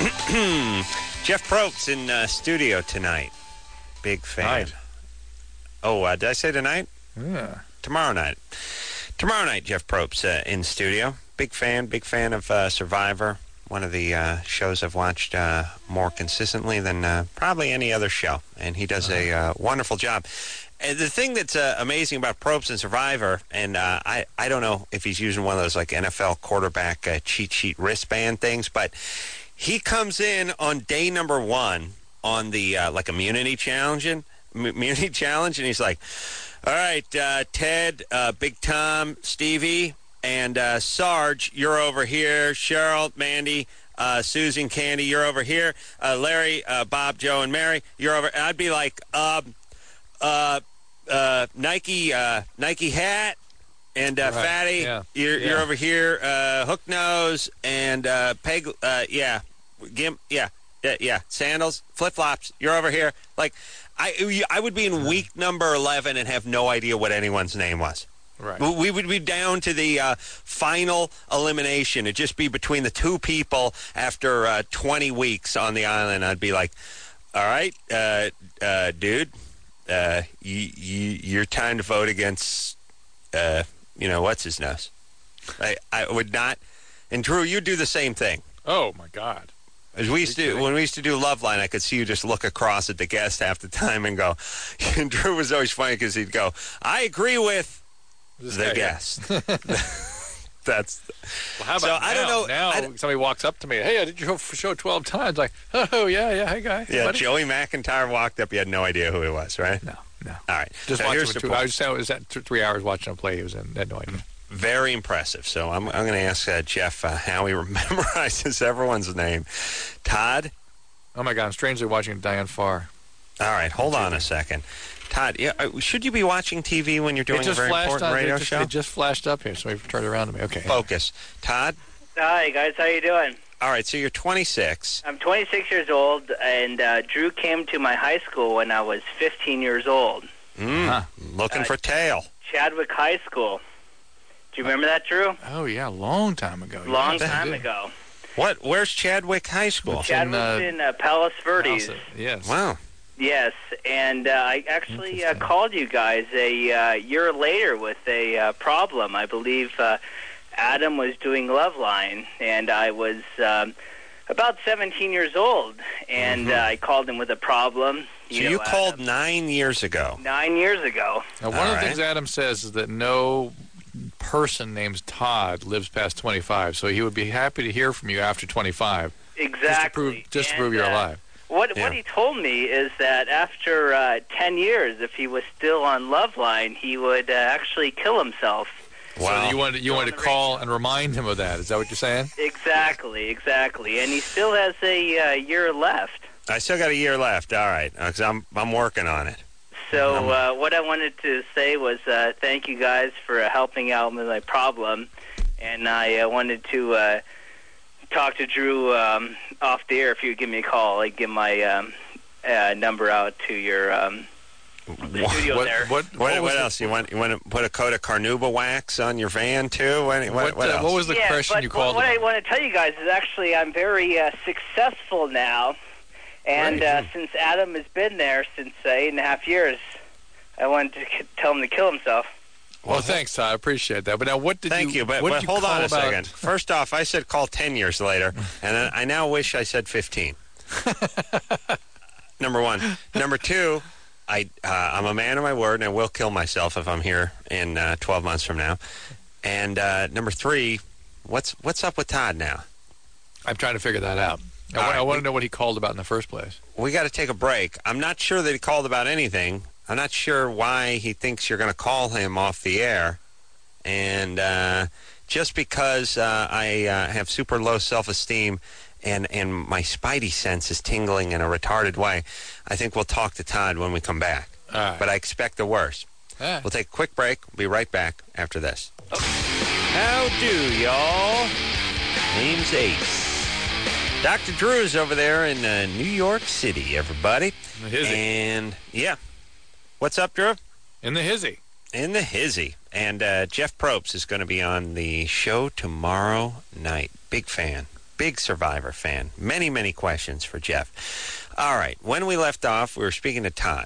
Jeff Probst in uh, studio tonight. Big fan. Night. Oh, uh, did I say tonight? Yeah. Tomorrow night. Tomorrow night, Jeff Probst uh, in studio. Big fan, big fan of uh, Survivor. One of the uh, shows I've watched uh, more consistently than uh, probably any other show. And he does a uh, wonderful job. And the thing that's uh, amazing about Probst and Survivor, and uh, I, I don't know if he's using one of those like N F L quarterback uh, cheat sheet wristband things, but he comes in on day number one on the uh, like immunity challenge, immunity challenge, and he's like, all right, uh, Ted, uh, Big Tom, Stevie, and uh, Sarge, you're over here. Cheryl, Mandy, uh, Susan, Candy, you're over here. Uh, Larry, uh, Bob, Joe, and Mary, you're over. And I'd be like, um, uh, uh, Nike, uh, Nike hat, and uh, Right, Fatty, yeah, you're yeah. you're over here. Uh, Hook Nose and uh, Peg, uh, yeah, Gimp, yeah, yeah, yeah, Sandals, flip flops, you're over here. Like, I I would be in week number eleven and have no idea what anyone's name was. Right. We would be down to the uh, final elimination. It'd just be between the two people after uh, twenty weeks on the island. I'd be like, all right, uh, uh, dude, uh, you, you, you're time to vote against, uh, you know, what's his nose. I, I would not. And Drew, you do the same thing. Oh, my God. As we used to, when we used to do Loveline, I could see you just look across at the guest half the time and go, and Drew was always funny because he'd go, I agree with This the guy, yeah. guest. That's Well, how about So, now? I don't know- Now I don't- somebody walks up to me. Hey, I did your show twelve times. Like, oh, yeah, yeah, hey, guy. Hey, yeah. buddy. Joey McIntyre walked up. You had no idea who he was, right? No, no. All right. Just so watching here's him the two, point. I was, I was at th- three hours watching him play. He was in. Had no idea. Very impressive. So I'm I'm going to ask uh, Jeff uh, how he memorizes everyone's name. Todd. Oh, my God. I'm strangely watching Diane Farr. All right. Hold on a second. Todd, yeah, uh, should you be watching T V when you're doing It just a very flashed important on. radio it, just, show? it just flashed up here, so he turned around to me. Okay. Focus. Todd. Hi, guys. How you doing? All right. So you're twenty-six. I'm twenty-six years old, and uh, Drew came to my high school when I was fifteen years old. Mm, Huh. Looking Uh, for tail. Chadwick High School. Do you remember that, Drew? Oh, yeah, a long time ago. Long Yes, I time do. ago. What? Where's Chadwick High School? Chadwick's uh, in uh, Palos Verdes. Awesome. Yes. Wow. Yes, and uh, I actually uh, Interesting. called you guys a uh, year later with a uh, problem. I believe uh, Adam was doing Loveline, and I was um, about seventeen years old, and Mhm. uh, I called him with a problem. So you know, called Adam, nine years ago. nine years ago. Now, one All of the right. things Adam says is that no person named Todd lives past twenty-five, so he would be happy to hear from you after twenty-five, Exactly. just to prove, just to And, prove you're uh, alive. what Yeah. what he told me is that after uh, ten years, if he was still on Loveline, he would uh, actually kill himself. So you wanted you wanted to call and remind him of that. Is that what you're saying? Exactly, exactly. And he still has a uh, year left. I still got a year left. All right, because I'm I'm working on it. So uh, what I wanted to say was uh, thank you guys for uh, helping out with my problem, and I uh, wanted to uh, talk to Drew um, off the air. If you would give me a call, I'd give my um, uh, number out to your um, the studio What there. what What, what, what was else? You want you want to put a coat of Carnauba wax on your van too? What, The, what, what, what uh, else? what was the yeah, question but you called? what I about? want to tell you guys is actually I'm very uh, successful now, and Great. uh, since Adam has been there since uh, eight and a half years, I wanted to k- tell him to kill himself. Well, thanks, Todd. I appreciate that. But now, what did Thank you? you, but, what but did you hold call on a about? second. First off, I said call ten years later, and then I now wish I said fifteen. Number one. Number two, I, uh, I'm a man of my word, and I will kill myself if I'm here in uh, twelve months from now. And uh, number three, what's what's up with Todd now? I'm trying to figure that out. I, All wa- right, I want we- to know what he called about in the first place. We got to take a break. I'm not sure that he called about anything. I'm not sure why he thinks you're going to call him off the air. And uh, just because uh, I uh, have super low self-esteem and, and my spidey sense is tingling in a retarded way, I think we'll talk to Todd when we come back. All right. But I expect the worst. Yeah. We'll take a quick break. We'll be right back after this. How do, y'all? Name's Ace. Doctor Drew's over there in uh, New York City, everybody. In the hizzy. And, yeah. What's up, Drew? In the hizzy. In the hizzy. And uh, Jeff Probst is going to be on the show tomorrow night. Big fan. Big Survivor fan. Many, many questions for Jeff. All right. When we left off, we were speaking to Todd.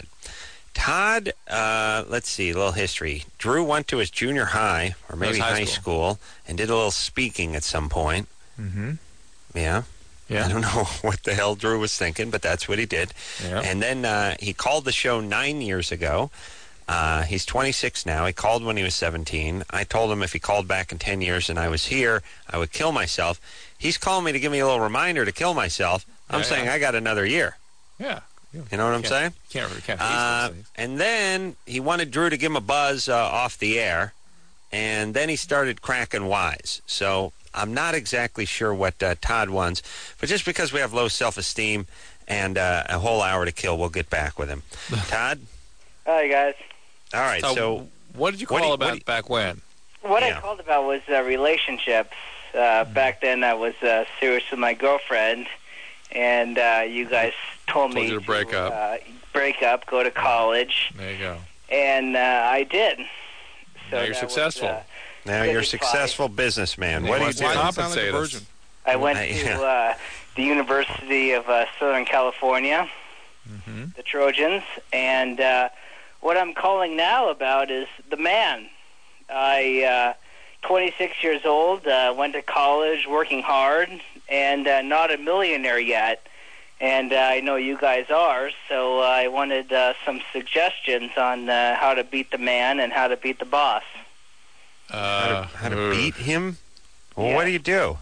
Todd, uh, let's see, a little history. Drew went to his junior high, or maybe high high school. and did a little speaking at some point. Mm-hmm. Yeah. Yeah. I don't know what the hell Drew was thinking, but that's what he did. Yeah. And then uh, he called the show nine years ago. Uh, he's twenty-six now. He called when he was seventeen. I told him if he called back in ten years and I was here, I would kill myself. He's calling me to give me a little reminder to kill myself. I'm Yeah, saying yeah. I got another year. Yeah. yeah. You know what I'm Can't- saying? Can't really can't Uh, face those things. and then he wanted Drew to give him a buzz uh, off the air, and then he started cracking wise. So I'm not exactly sure what uh, Todd wants, but just because we have low self-esteem and uh, a whole hour to kill, we'll get back with him. Todd? Hi, guys. All right, so, So, what did you what call do you- about what do you- back when? What Yeah. I called about was uh, relationships. Uh, back then, I was uh, serious with my girlfriend, and uh, you guys told, Told me you to break up. Uh, break up, go to college, There you go. and uh, I did. So Now you're that was, successful. uh, now you're a Good successful businessman. He What do you wants do? to Why do you sound like compensate a us. virgin? I went I- to yeah. uh, the University of uh, Southern California, Mm-hmm. the Trojans, and uh, what I'm calling now about is the man. I, uh, twenty-six years old, uh, went to college, working hard, and uh, not a millionaire yet. And uh, I know you guys are, so uh, I wanted uh, some suggestions on uh, how to beat the man and how to beat the boss. How Uh, to, how to ugh. beat him? Well, Yeah. what do you do?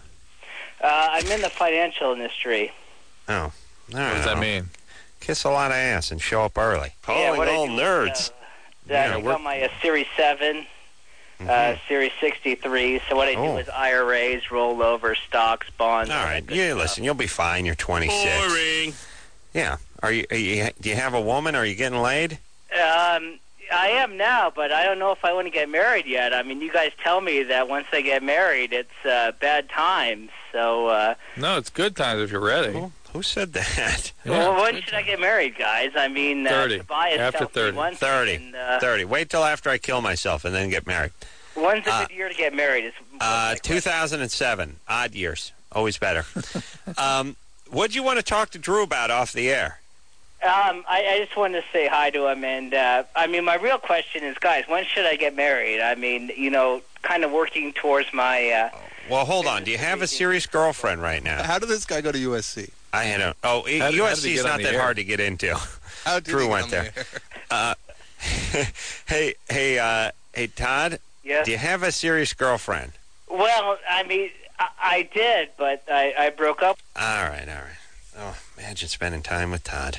Uh, I'm in the financial industry. Oh, I What don't does that know. mean? Kiss a lot of ass and show up early. Yeah, Calling what I all do is, nerds. Uh, Yeah, I we're- got my uh, Series seven, uh, Mhm. Series sixty-three. So what I Oh. do is I R As, rollover, stocks, bonds. All all right, that good yeah. stuff. Listen, you'll be fine. You're twenty-six. Boring. Yeah. Are you, are you? Do you have a woman? Are you getting laid? Um, I am now, but I don't know if I want to get married yet. I mean, you guys tell me that once I get married, it's uh, bad times. So, uh, No, it's good times if you're ready. Who, who said that? Yeah, well, it's when good should I get married, guys? I mean, uh, thirty. Tobias After tells me thirty. one thing, Thirty. and, uh, Thirty. Wait till after I kill myself and then get married. When's a Uh, good year to get married? Is Uh, two thousand seven. Odd years. Always better. um, what'd you want to talk to Drew about off the air? Um, I, I just wanted to say hi to him, and uh, I mean, my real question is, guys, when should I get married? I mean, you know, kind of working towards my. Uh, Well, hold on. Do you have a serious girlfriend right now? How did this guy go to U S C? I had a. Oh, How did- how U S did C he is get on not the that air? hard to get into. How did Drew he get went on there. the air? Uh, hey, hey, uh, hey, Todd. yes. Do you have a serious girlfriend? Well, I mean, I, I did, but I, I broke up. All right, all right. Oh, imagine spending time with Todd.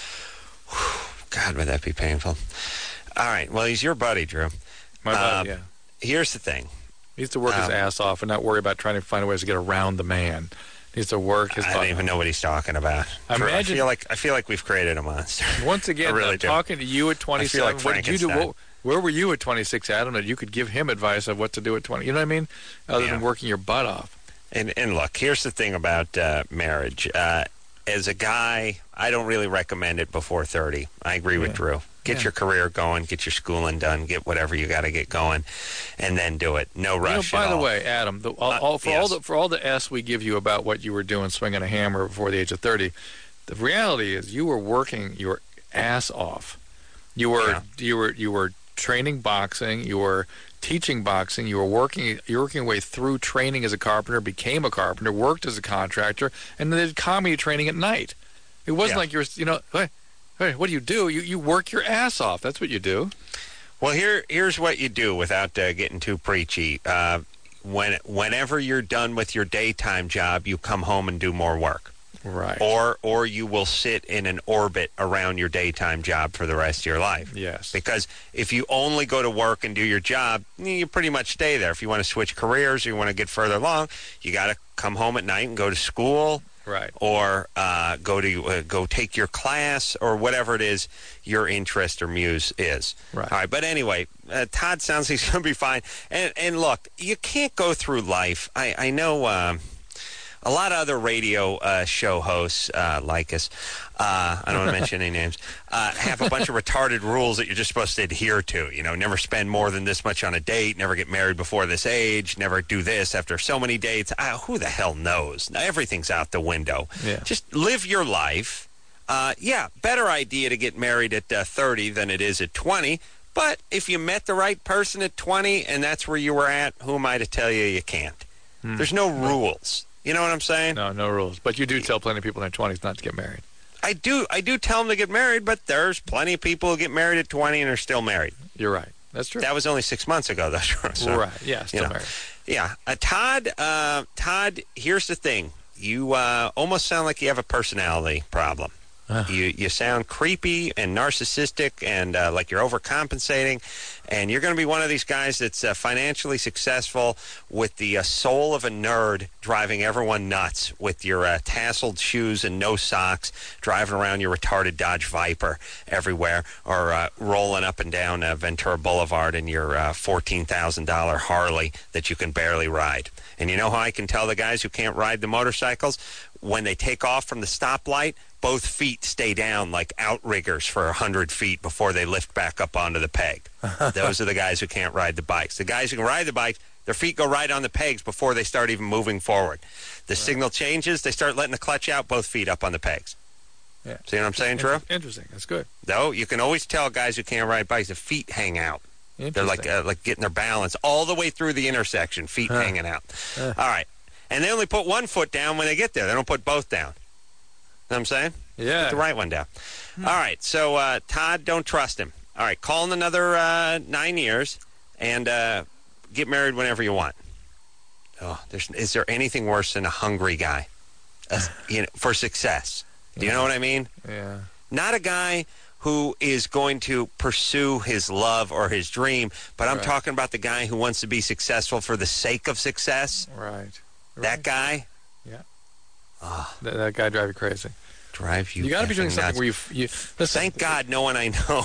Whew, God, would that be painful. All right. Well, he's your buddy, Drew. My buddy, Um, yeah. Here's the thing. He needs to work his um, ass off and not worry about trying to find ways to get around the man. He needs to work his I butt don't even off. know what he's talking about. I Drew, imagine- I feel like I feel like we've created a monster. Once again, I really I'm do. talking to you at twenty-seven. like what did you do? Frankenstein. What, where were you at twenty-six, Adam, that you could give him advice of what to do at twenty? You know what I mean? Other Yeah. than working your butt off. And and look, here's the thing about uh, marriage. Uh, as a guy, I don't really recommend it before thirty. I agree with Yeah. Drew. Get Yeah. your career going, get your schooling done, get whatever you got to get going, and then do it. No You know, rush by at the all. way, Adam, the, all, Uh, all, for all yes. the for all the s we give you about what you were doing, swinging a hammer before the age of thirty, the reality is you were working your ass off. You were Yeah. you were you were training boxing. You were teaching boxing. You were working you were working your way through training as a carpenter, became a carpenter, worked as a contractor, and then did comedy training at night. It wasn't Yeah. like you were you know. Hey, hey, what do you do? You you work your ass off. That's what you do. Well, here here's what you do without uh, getting too preachy. Uh, when whenever you're done with your daytime job, you come home and do more work. Right. Or or you will sit in an orbit around your daytime job for the rest of your life. Yes. Because if you only go to work and do your job, you pretty much stay there. If you want to switch careers or you want to get further along, you got to come home at night and go to school. Right. Or uh, go to uh, go take your class or whatever it is your interest or muse is. Right. All right. But anyway, uh, Todd sounds like he's going to be fine. And and look, you can't go through life. I I know. Um, A lot of other radio uh, show hosts uh, like us, uh, I don't want to mention any names, uh, have a bunch of retarded rules that you're just supposed to adhere to. You know, never spend more than this much on a date, never get married before this age, never do this after so many dates. Uh, who the hell knows? Everything's out the window. Yeah. Just live your life. Uh, yeah, better idea to get married at uh, thirty than it is at twenty. But if you met the right person at twenty and that's where you were at, who am I to tell you you can't? Hmm. There's no rules. You know what I'm saying? No, no rules. But you do tell plenty of people in their twenties not to get married. I do. I do tell them to get married, but there's plenty of people who get married at twenty and are still married. You're right. That's true. That was only six months ago, though. So, right. Yeah, still you know. married. Yeah. Uh, Todd, uh, Todd, here's the thing. You uh, almost sound like you have a personality problem. Uh. You you sound creepy and narcissistic and uh, like you're overcompensating. And you're going to be one of these guys that's uh, financially successful with the uh, soul of a nerd, driving everyone nuts with your uh, tasseled shoes and no socks, driving around your retarded Dodge Viper everywhere, or uh, rolling up and down uh, Ventura Boulevard in your uh, fourteen thousand dollars Harley that you can barely ride. And you know how I can tell the guys who can't ride the motorcycles? When they take off from the stoplight, both feet stay down like outriggers for one hundred feet before they lift back up onto the peg. Those are the guys who can't ride the bikes. The guys who can ride the bikes, their feet go right on the pegs before they start even moving forward. The right. signal changes, they start letting the clutch out, both feet up on the pegs. Yeah. See what I'm saying, Drew? Interesting. That's good. Though, you can always tell guys who can't ride bikes, the feet hang out. They're like uh, like getting their balance all the way through the intersection, feet huh. hanging out. Uh. All right. And they only put one foot down when they get there. They don't put both down. Know what I'm saying? Yeah. Put the right one down. Hmm. All right. So, uh, Todd, don't trust him. All right. Call in another uh, nine years and uh, get married whenever you want. Oh, there's, is there anything worse than a hungry guy uh, you know, for success? Do you yeah. know what I mean? Yeah. Not a guy who is going to pursue his love or his dream, but I'm right. talking about the guy who wants to be successful for the sake of success. Right. That right. guy? Yeah. Oh. That, that guy drive you crazy. Drive you You got to be doing nuts. something where you... you listen, Thank God no one I know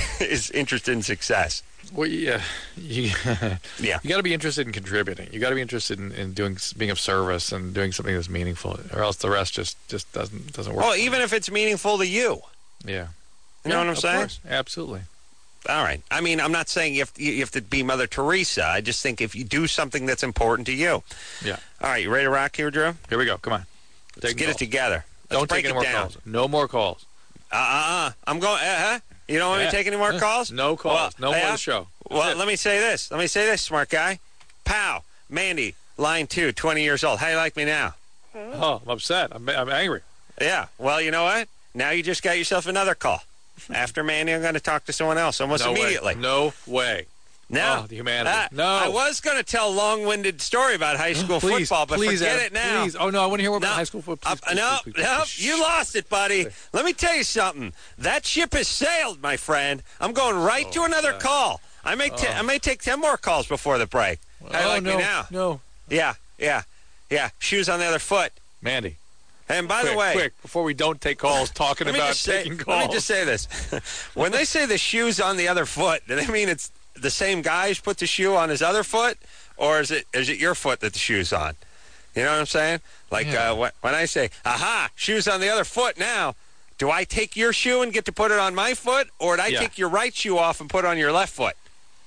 is interested in success. Well, yeah. You, yeah. You got to be interested in contributing. You got to be interested in, in doing being of service and doing something that's meaningful, or else the rest just, just doesn't doesn't work. Well, even if it's meaningful to you. Yeah. You know yeah, what I'm of saying? Course. Absolutely. All right. I mean, I'm not saying you have, to, you have to be Mother Teresa. I just think if you do something that's important to you. Yeah. All right. You ready to rock here, Drew? Here we go. Come on. Let's get calls. it together. Let's don't take any more down. calls. No more calls. Uh-uh. I'm going, uh-huh. You don't want yeah. me to take any more calls? No calls. Well, no yeah. more of the show. That's well, it. let me say this. Let me say this, smart guy. Pow. Mandy, line two, twenty years old. How you like me now? Oh, I'm upset. I'm, I'm angry. Yeah. Well, you know what? Now you just got yourself another call. After Mandy, I'm going to talk to someone else almost no immediately. Way. No way. No. Oh, the humanity. Uh, no. I was going to tell a long-winded story about high school please, football, but please, forget Adam, it now. Please. Oh, no, I want to hear more no, about high school football. Please, uh, please, no, please, please, no, please. you lost it, buddy. Let me tell you something. That ship has sailed, my friend. I'm going right oh, to another God. call. I may, oh. t- I may take ten more calls before the break. How do you oh, like no, me now? No. Yeah, yeah, yeah. Shoes on the other foot. Mandy. And by quick, the way, quick, before we don't take calls, talking about say, taking calls. Let me just say this. When they say the shoe's on the other foot, do they mean it's the same guy who's put the shoe on his other foot, or is it is it your foot that the shoe's on? You know what I'm saying? Like yeah. uh, when I say, aha, shoe's on the other foot now, do I take your shoe and get to put it on my foot, or do I yeah. take your right shoe off and put it on your left foot?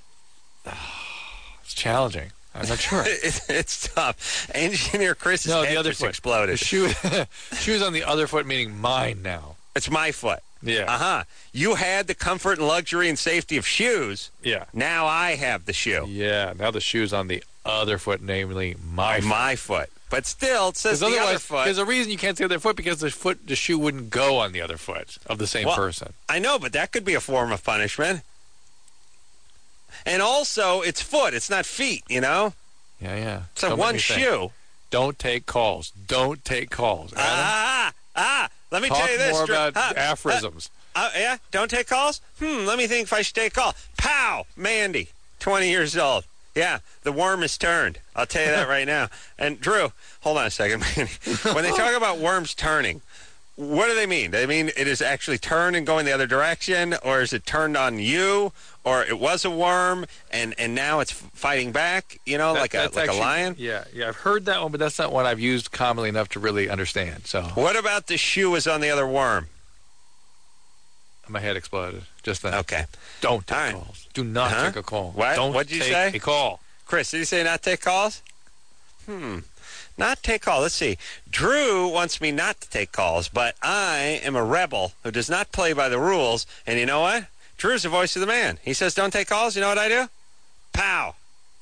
It's challenging. I'm not sure. it, it's tough. Engineer Chris's no, head the other just foot. exploded. The shoe, shoe's on the other foot, meaning mine now. It's my foot. Yeah. Uh-huh. You had the comfort and luxury and safety of shoes. Yeah. Now I have the shoe. Yeah. Now the shoe's on the other foot, namely my foot. My foot. But still, it says the other foot. There's a reason you can't say the other foot, because the foot, the shoe wouldn't go on the other foot of the same well, person. I know, but that could be a form of punishment. And also, it's foot. It's not feet, you know? Yeah, yeah. It's a Don't make one me think. shoe. Don't take calls. Don't take calls. Adam, Ah, ah. Let me talk tell you this. more Dr- about ah, aphorisms. Uh, yeah? Don't take calls? Hmm, let me think if I should take a call. Pow! Mandy, twenty years old. Yeah, the worm is turned. I'll tell you that right now. And Drew, hold on a second, Mandy. When they talk about worms turning, what do they mean? They mean it is actually turned and going the other direction, or is it turned on you, or it was a worm and, and now it's fighting back? You know, That- like a that's like actually- a lion. Yeah, yeah. I've heard that one, but that's not one I've used commonly enough to really understand. So What about the shoe is on the other worm? my head exploded just then. Okay, Don't take All right. calls. Do not Uh-huh. take a call. What? Don't What'd you take say? a call. Chris, did you say not take calls? Hmm. Not take calls. Let's see. Drew wants me not to take calls, but I am a rebel who does not play by the rules. And you know what? Drew's the voice of the man. He says don't take calls. You know what I do? Pow.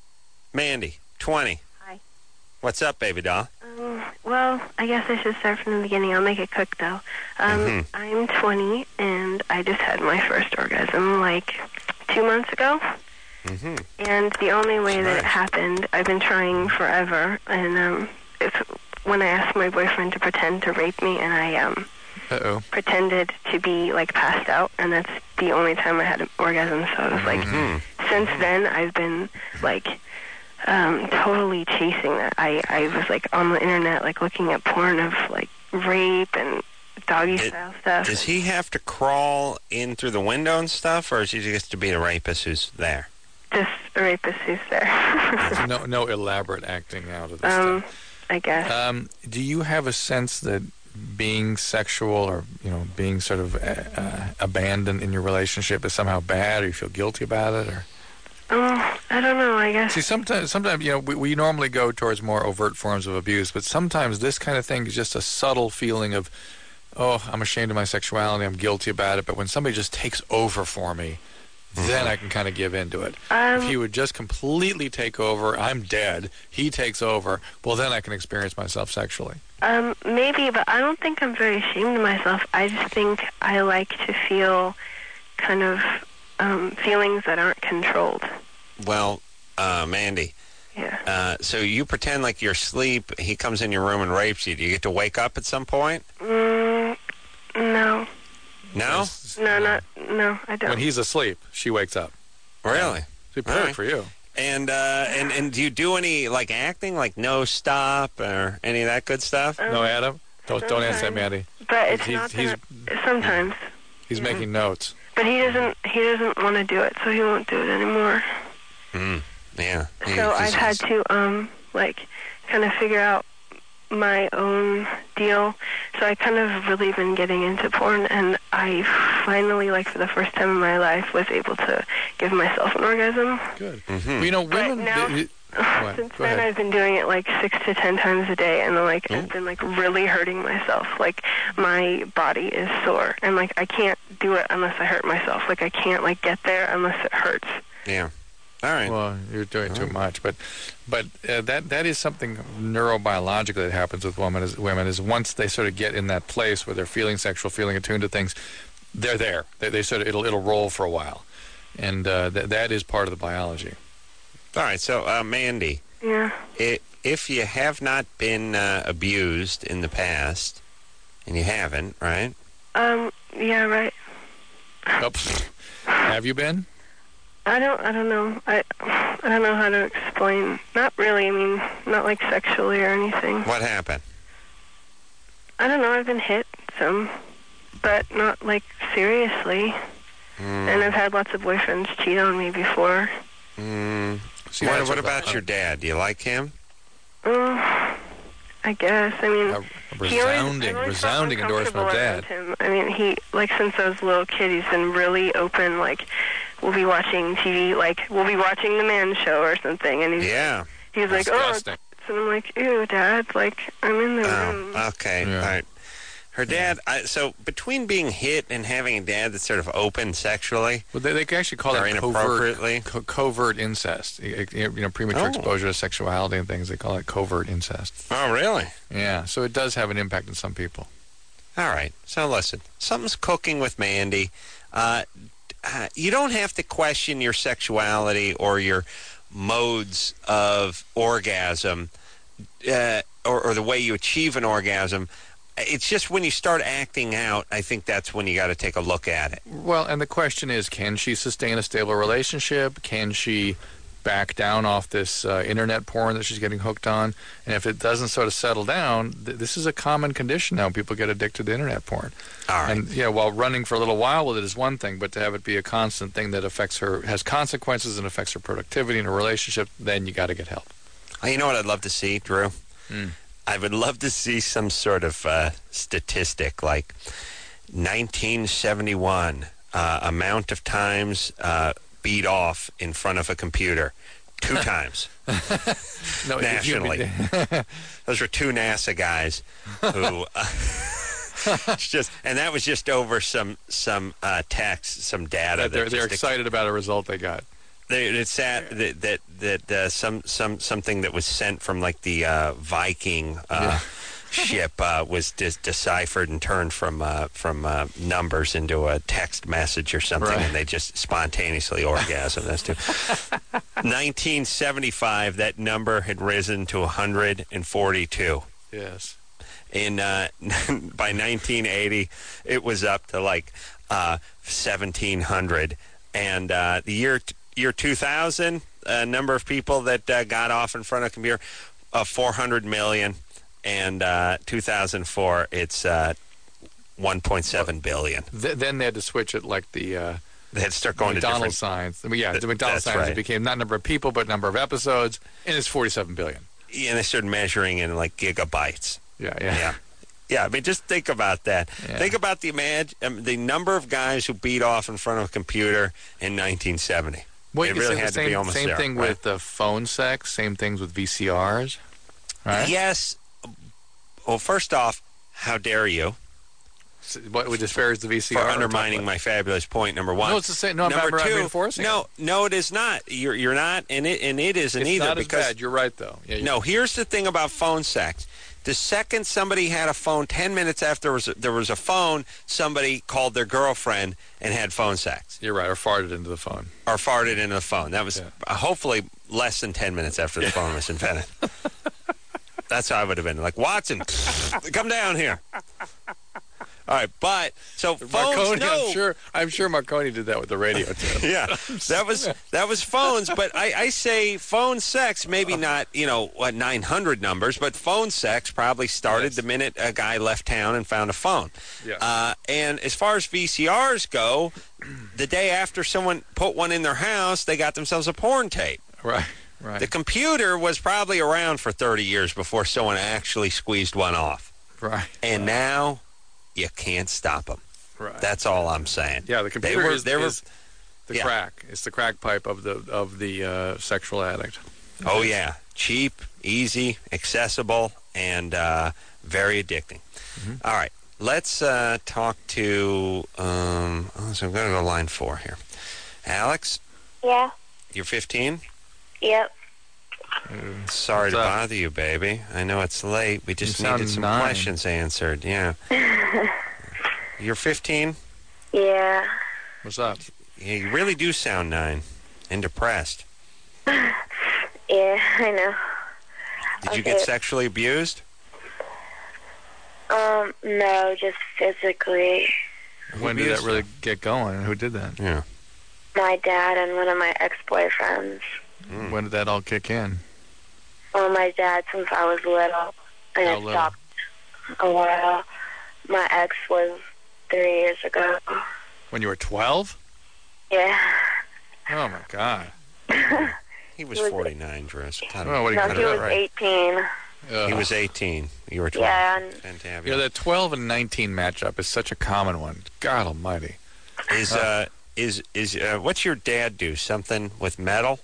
Mandy, twenty. Hi. What's up, baby doll? Um, well, I guess I should start from the beginning. I'll make it quick, though. Um, Mhm. I'm twenty, and I just had my first orgasm, like, two months ago. Mm-hmm. And the only way that it Nice. happened, I've been trying forever, and um, it's when I asked my boyfriend to pretend to rape me, and I um, Uh-oh. pretended to be, like, passed out, and that's the only time I had an orgasm. So it was like, Mhm. since then, I've been, like, um, totally chasing that. I, I was, like, on the internet, like, looking at porn of, like, rape and doggy-style stuff. Does he have to crawl in through the window and stuff, or is he just to be the rapist who's there? Just a rapist who's there. no, no elaborate acting out of this um, stuff. I guess. Um, do you have a sense that being sexual or, you know, being sort of uh, uh, abandoned in your relationship is somehow bad, or you feel guilty about it, or? Um, I don't know, I guess. See, sometimes, sometimes you know, we, we normally go towards more overt forms of abuse, but sometimes this kind of thing is just a subtle feeling of, oh, I'm ashamed of my sexuality, I'm guilty about it, but when somebody just takes over for me, then I can kind of give into it. Um, if he would just completely take over, I'm dead, he takes over, well, then I can experience myself sexually. Um, maybe, but I don't think I'm very ashamed of myself. I just think I like to feel kind of um, feelings that aren't controlled. Well, uh, Mandy, Yeah. uh, so you pretend like you're asleep, he comes in your room and rapes you. Do you get to wake up at some point? Mm, no. No? No, not, no, I don't. When he's asleep, she wakes up. Really? It's perfect All right. for you. And, uh, and and do you do any, like, acting, like no stop or any of that good stuff? Um, No, Adam? Don't, don't answer that, sometimes. Mandy. But it's He's- not he's- that, sometimes. He's Mhm. making notes. But he doesn't, he doesn't want to do it, so he won't do it anymore. Mm, yeah. He- So I've he's- had to, um, like, kind of figure out my own deal. So I kind of really been getting into porn, and I finally, like, for the first time in my life, was able to give myself an orgasm. Good. Mhm. Well, you know, But women... now- they- What? Since Go then, ahead. I've been doing it like six to ten times a day, and like Ooh. I've been like really hurting myself. Like my body is sore, and like I can't do it unless I hurt myself. Like I can't like get there unless it hurts. Yeah. All right. Well, you're doing too Oh. much, but but uh, that that is something neurobiologically that happens with women. Is women is once they sort of get in that place where they're feeling sexual, feeling attuned to things, they're there. They, they sort of it'll it'll roll for a while, and uh, th- that is part of the biology. All right, so uh, Mandy, Yeah. it, if you have not been uh, abused in the past, and you haven't, right? Um. Yeah. Right. Oh, have you been? I don't. I don't know. I. I don't know how to explain. Not really. I mean, not like sexually or anything. What happened? I don't know. I've been hit some, but not like seriously. Mm. And I've had lots of boyfriends cheat on me before. Mm. See, what that's what what- about your dad? Do you like him? Uh, I guess. I mean, A he always- resounding, I've always resounding felt endorsement of Dad. uncomfortable around him. I mean, he, like, since I was a little kid, he's been really open. Like, we'll be watching T V, like, we'll be watching The Man Show or something, and he's, Yeah. he's like, Disgusting. oh, and I'm like, ew, Dad, like, I'm in the room. Oh, okay. Yeah. All right. Her dad, I, so between being hit and having a dad that's sort of open sexually, Well, they, they can actually call Or it inappropriately. covert, co- covert incest. You you know, premature Oh. exposure to sexuality and things. They call it covert incest. oh, really? Yeah, so it does have an impact on some people. All right. So listen, something's cooking with Mandy. Uh, uh, you don't have to question your sexuality or your modes of orgasm uh, or, or the way you achieve an orgasm. It's just when you start acting out, I think that's when you got to take a look at it. Well, and the question is, can she sustain a stable relationship? Can she back down off this uh, internet porn that she's getting hooked on? And if it doesn't sort of settle down, th- this is a common condition now. People get addicted to internet porn. All right. And, yeah, while running for a little while with it is one thing, but to have it be a constant thing that affects her, has consequences and affects her productivity in a relationship, then you got to get help. Uh, You know what I'd love to see, Drew? Mm. I would love to see some sort of uh, statistic like nineteen seventy-one uh, amount of times uh, beat off in front of a computer. Two times. No, if you- Nationally. Those were two NASA guys who... Uh, it's just, and that was just over some some uh, text, some data. that they're, that they're just- excited about a result they got. They, it's that that that, that uh, some some something that was sent from like the uh, Viking uh, ship uh, was dis- deciphered and turned from uh, from uh, numbers into a text message or something, Right. and they just spontaneously orgasm. That's too. nineteen seventy-five, that number had risen to one hundred forty-two. Yes. In uh, by nineteen eighty, it was up to like uh, seventeen hundred, and uh, the year. T- Year two thousand, a uh, number of people that uh, got off in front of a computer, uh, four hundred million, and uh, two thousand four, it's uh, one point seven billion. Th- then they had to switch it like the uh, They had to start going McDonald's to different... signs. I mean, yeah, the Th- McDonald's that's signs right. it became not number of people, but number of episodes, and it's forty-seven billion. Yeah, and they started measuring in like gigabytes. Yeah, yeah. Yeah. Yeah, I mean, just think about that. Yeah. Think about the imag- um, the number of guys who beat off in front of a computer in nineteen seventy. Well, you It could really say had the to be same, almost same there, thing right? with uh, phone sex, same things with V C Rs, right? Yes. Well, first off, how dare you S- What would disparage the V C R? for or talk undermining about- my fabulous point, number one. No, it's the same. No, I'm number not two, reinforcing no, it. no, it is not. You're you're not, and it and it isn't It's either. not as because bad. You're right, though. Yeah, no, here's the thing about phone sex. The second somebody had a phone, ten minutes after there was a, there was a phone, somebody called their girlfriend and had phone sex You're right. Or farted into the phone. or farted into the phone. That was Yeah. uh, hopefully less than ten minutes after the phone was invented. That's how I would have been. Like, Watson, come down here. All right, but so phones, Marconi, no. I'm sure. I'm sure Marconi did that with the radio too. Yeah, that was that was phones, but I, I say phone sex, maybe not, you know, what, nine hundred numbers, but phone sex probably started Yes. the minute a guy left town and found a phone. Yeah. Uh, and as far as V C Rs go, the day after someone put one in their house, they got themselves a porn tape. Right. Right. The computer was probably around for thirty years before someone actually squeezed one off. right. And now you can't stop them. Right. That's all I'm saying. Yeah, the They computer were, is, they were, is the yeah. crack. It's the crack pipe of the of the uh, sexual addict. Oh, yeah. Cheap, easy, accessible, and uh, very addicting. Mm-hmm. All right. Let's uh, talk to, um, oh, so I'm going to go line four here. Alex, Yeah. you're fifteen? Yep. Sorry What's to up? bother you, baby. I know it's late. We just You sound needed some nine. questions answered. Yeah. You're fifteen? Yeah. What's up? Yeah, you really do sound nine and depressed. Yeah, I know. Did you Okay. get sexually abused? Um, no, just physically. When did that really get going? Who did that? Yeah. My dad and one of my ex-boyfriends. Mm. When did that all kick in? Well, my dad since I was little, and How it little? stopped a while. My ex was three years ago. When you were twelve? Yeah. Oh, my God. He was He was- forty-nine, Dress. Cut him. Oh, what do you No, cut he it was right? eighteen. Ugh. He was eighteen. You were twelve. Yeah, and Fantabulous. You know, that twelve and nineteen matchup is such a common one. God almighty. Is uh is is uh, what's your dad do? Something with metal?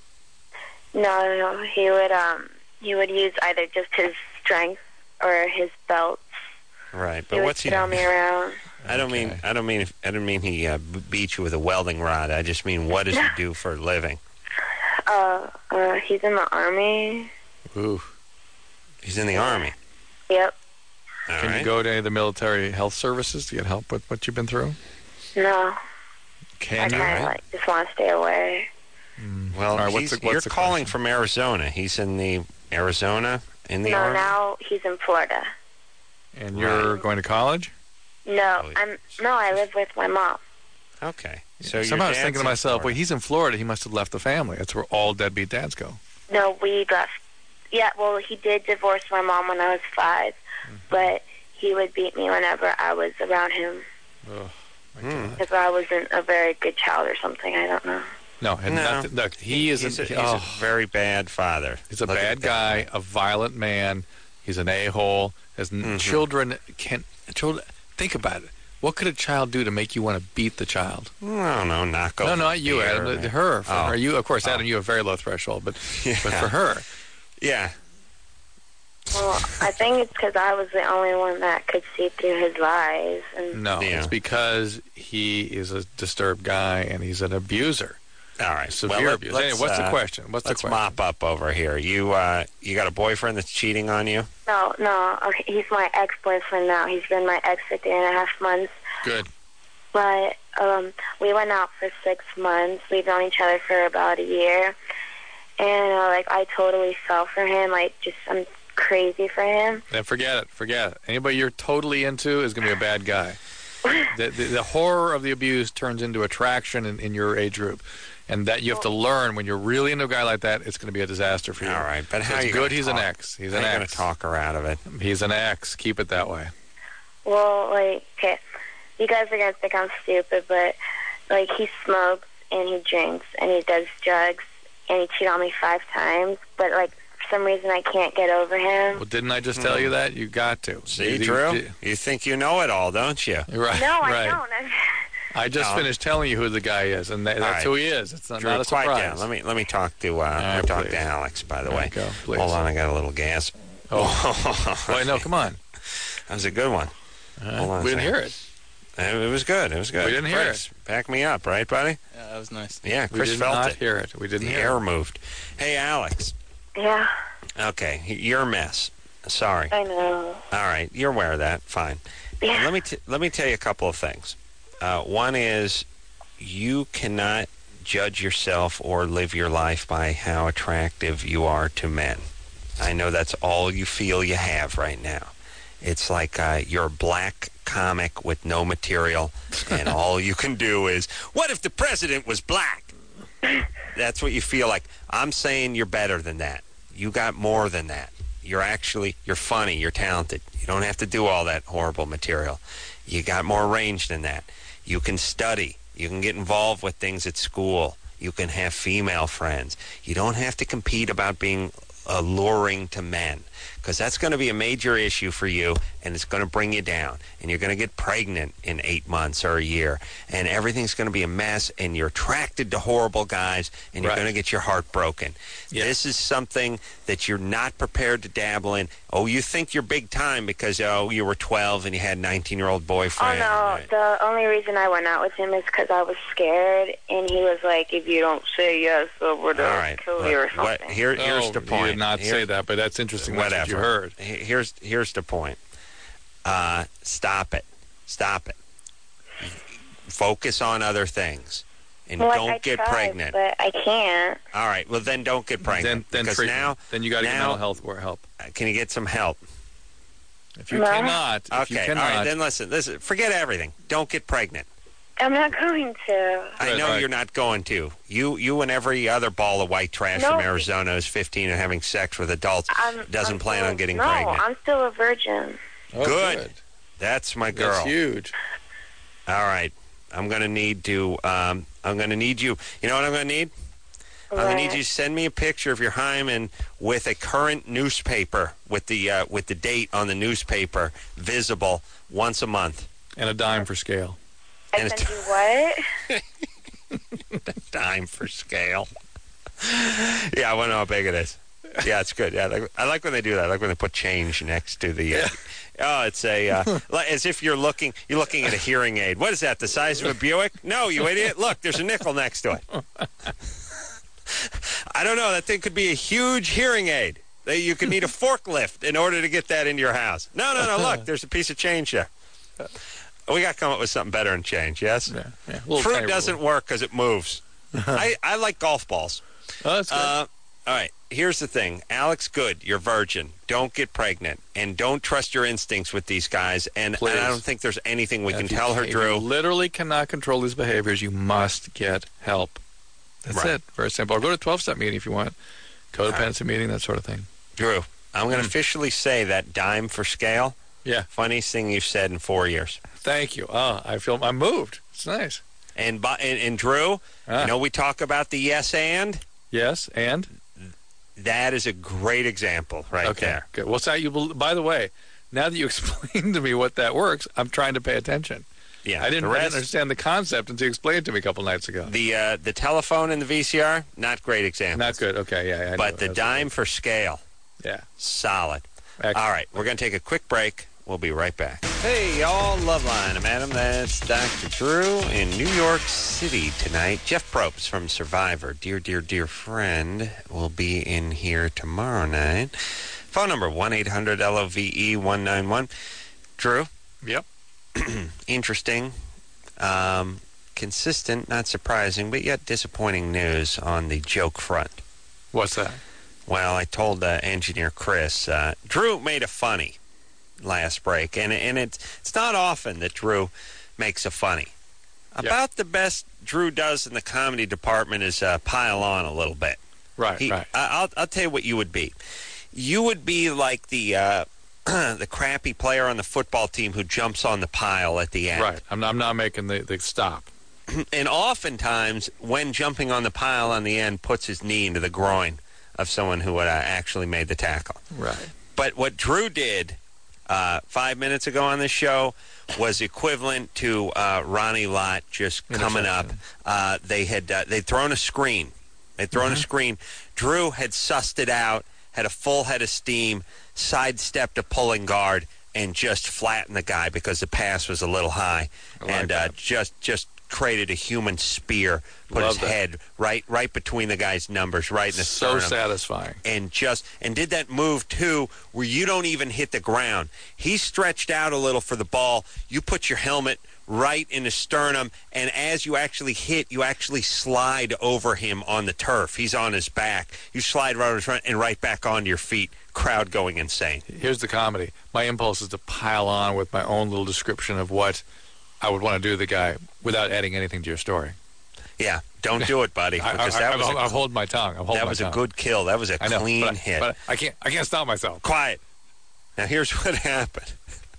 no, no, he would um he would use either just his strength or his belts. Right, He but would what's he? throw me around. I don't mean Okay. I don't mean if, I don't mean he uh, b- beat you with a welding rod. I just mean what does he do for a living? Uh, uh, he's in the army. Ooh. He's in the army. Yep. All Can right. you go to any of the military health services to get help with what you've been through? No, I Can you? kind of like just want to stay away. Well, All right, what's he's, the- what's you're the calling question? from Arizona. He's in the Arizona in the no, army. now he's in Florida. And you're going to college? No, Oh, I'm no, I live with my mom. Okay. So your Somehow I was dad's thinking to in myself, well, Florida. he's in Florida. He must have left the family. That's where all deadbeat dads go. No, we left. Yeah, well, he did divorce my mom when I was five, Mm-hmm. but he would beat me whenever I was around him Oh, my Hmm. God. if I wasn't a very good child or something. I don't know. No, and No. nothing, look, he is he's, a, a, he's oh, a very bad father. he's a Look at bad that. guy, a violent man. He's an a-hole. His n Mhm. children can children. Think about it. What could a child do to make you want to beat the child? I don't know. Knock No, over not you, beer, Adam. man. Her. For Oh. her. You, of course, Oh. Adam. You have very low threshold, but Yeah. but for her, Yeah. Well, I think it's because I was the only one that could see through his lies. And no. Yeah. It's because he is a disturbed guy and he's an abuser. All right. Severe well, let- abuse. let's, Anyway, what's the uh, question? What's Let's the question? mop up over here. You uh, you got a boyfriend that's cheating on you? no, no, okay, he's my ex-boyfriend now. He's been my ex for three and a half months. Good. But um, we went out for six months. We've known each other for about a year. And, uh, like, I totally fell for him. Like, just, I'm crazy for him. Then forget it. Forget it. Anybody you're totally into is going to be a bad guy. the, the, the horror of the abuse turns into attraction in, in your age group. And that you have to learn when you're really into a guy like that, it's going to be a disaster for you. All right. But So how it's you good gonna he's talk? an ex. He's How an you ex. going to talk her out of it? He's an ex. Keep it that way. Well, like, okay, you guys are going to think I'm stupid, but, like, he smokes and he drinks and he does drugs and he cheated on me five times. But, like, for some reason I can't get over him. Well, didn't I just tell you that? You got to. See, You- Drew? you- You think you know it all, don't you? Right. No, I right. don't. I'm, I just No. finished telling you who the guy is, and that, that's right. who he is. It's not, Drew, not a quiet surprise. down. Let me let me talk to uh, let me right, talk please. to Alex. By the There way, you go, please. hold on, I got a little gas. Oh, Wait, no, come on. That was a good one. Uh, Hold on a we didn't second. hear it. Uh, It was good. It was good. We didn't hear Chris, back me up, right, buddy? Yeah, that was nice. Yeah, We Chris did felt not it. hear it. We didn't The hear air it. moved. Hey, Alex. yeah, Okay, you're a mess. Sorry. I know. All right, you're aware of that. Fine. Yeah. Let me t- let me tell you a couple of things. Uh, one is you cannot judge yourself or live your life by how attractive you are to men. I know that's all you feel you have right now. It's like uh, you're a black comic with no material, and all you can do is, what if the president was black? That's what you feel like. I'm saying you're better than that. You got more than that. You're actually, you're funny, you're talented. You don't have to do all that horrible material. You got more range than that. You can study. You can get involved with things at school. You can have female friends. You don't have to compete about being alluring to men, because that's going to be a major issue for you, and it's going to bring you down, and you're going to get pregnant in eight months or a year, and everything's going to be a mess, and you're attracted to horrible guys, and you're Right. going to get your heart broken. Yeah. This is something that you're not prepared to dabble in. Oh, you think you're big time because, oh, you were twelve and you had a nineteen-year-old Oh, boyfriend. no, Right. the only reason I went out with him is because I was scared, and he was like, if you don't say yes, I would All uh, right. kill you or Look, what, something. here, here's Oh, the He point. did not Here- say that, but that's interesting. That's Whatever. what you heard. He- Here's here's the point. Uh, stop it. Stop it. Focus on other things. And well, don't I get tried, pregnant. But I can't. All right. Well, then don't get pregnant. Then, then because treatment. now, then you got to get now- mental health wor- help. uh, can you get some help? If you No. cannot, if Okay. you All cannot, right. Then listen. Listen. Forget everything. Don't get pregnant. I'm not going to. I Good, know right. you're not going to. You, you, and every other ball of white trash No. from Arizona who's fifteen and having sex with adults I'm, doesn't I'm plan still, on getting no, pregnant. I'm still a virgin. Oh, Good. That's my girl. That's huge. All right. I'm going to need to, um, I'm going to need you. You know what I'm going to need? I'm going to need Right. you to send me a picture of your hymen with a current newspaper, with the uh, with the date on the newspaper visible once a month. And a dime for scale. I And send it's- you what? Dime for scale. Yeah, I want to know how big it is. Yeah, it's good. Yeah, I like, I like when they do that. I like when they put change next to the. Uh, oh, it's a uh, like, as if you're looking you're looking at a hearing aid. What is that? The size of a Buick? No, you idiot! Look, there's a nickel next to it. I don't know. That thing could be a huge hearing aid. That you could need a forklift in order to get that into your house. No, no, no. Look, there's a piece of change there. We got to come up with something better than change. Yes. Yeah, yeah. Little Fruit tiny doesn't ruler. work because it moves. I, I like golf balls. Oh, that's good. Uh, all right. Here's the thing. Alex Good, you're virgin. Don't get pregnant. And don't trust your instincts with these guys. And, and Please. I don't think there's anything we And can if you tell her, can't- if Drew. you literally cannot control these behaviors. You must get help. That's Right. it. Very simple. Or go to a twelve-step meeting if you want. Codependency meeting, that sort of thing. Drew, I'm Hmm. going to officially say that dime for scale, Yeah. funniest thing you've said in four years. Thank you. Oh, I feel I'm moved. It's nice. And, bu- and, and Drew, Ah. you know we talk about the yes and? Yes, and That is a great example right okay, there. good. Well, so you. bel- By the way, now that you explained to me what that works, I'm trying to pay attention. Yeah, I didn't, the I rest- didn't understand the concept until you explained it to me a couple nights ago. The uh, the telephone and the V C R, not great examples. Not good. Okay, yeah, yeah I But know. the That's dime for scale, okay. Yeah. solid. Excellent. All right, we're going to take a quick break. We'll be right back. Hey, y'all, Loveline. I'm Adam. That's Doctor Drew in New York City tonight. Jeff Probst from Survivor, dear, dear, dear friend, will be in here tomorrow night. Phone number one eight hundred L O V E one nine one. Drew, Yep. interesting, um, consistent, not surprising, but yet disappointing news on the joke front. What's that? Well, I told uh, engineer Chris, uh, Drew made a funny last break, and and it's it's not often that Drew makes a funny. Yep. About the best Drew does in the comedy department is uh, pile on a little bit. Right, He, right. I- I'll I'll tell you what you would be. You would be like the uh, the crappy player on the football team who jumps on the pile at the end. Right. I'm not, I'm not making the, the stop. And oftentimes, when jumping on the pile on the end, puts his knee into the groin of someone who had uh, actually made the tackle. Right. But what Drew did uh, five minutes ago on this show was equivalent to uh, Ronnie Lott just coming up. Interception. Uh, they had uh, they'd thrown a screen. They'd thrown Mm-hmm. a screen. Drew had sussed it out, had a full head of steam, sidestepped a pulling guard, and just flattened the guy because the pass was a little high, I like and uh, that. just just created a human spear, put Love his that. head right right between the guy's numbers, right in the So sternum satisfying. and just and did that move too where you don't even hit the ground. He stretched out a little for the ball. You put your helmet right in the sternum, and as you actually hit, you actually slide over him on the turf. He's on his back. You slide right over his front and right back onto your feet. Crowd going insane. Here's the comedy. My impulse is to pile on with my own little description of what I would want to do to the guy without adding anything to your story. Yeah, don't do it, buddy. I, Because I, that I, was I'm a, holding my tongue. I'm holding that my was a tongue. good kill. That was a I know, clean but I, hit. But I can't. I can't stop myself. Quiet. Now, here's what happened.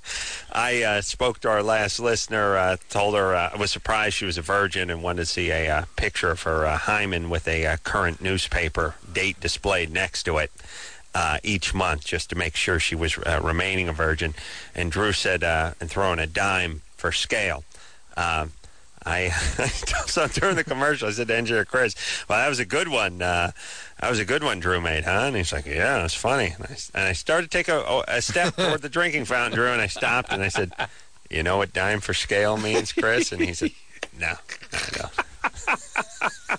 I uh, spoke to our last listener, uh, told her uh, I was surprised she was a virgin and wanted to see a uh, picture of her uh, hymen with a uh, current newspaper date displayed next to it uh, each month just to make sure she was uh, remaining a virgin. And Drew said, uh, and throwing a dime for scale. Uh, I so during the commercial, I said to engineer Chris, "Well, that was a good one. Uh, that was a good one, Drew made, huh?" And he's like, "Yeah, it was funny." And I, and I started to take a, a step toward the drinking fountain, Drew, and I stopped and I said, "You know what dime for scale means, Chris?" And he said, "No, I don't."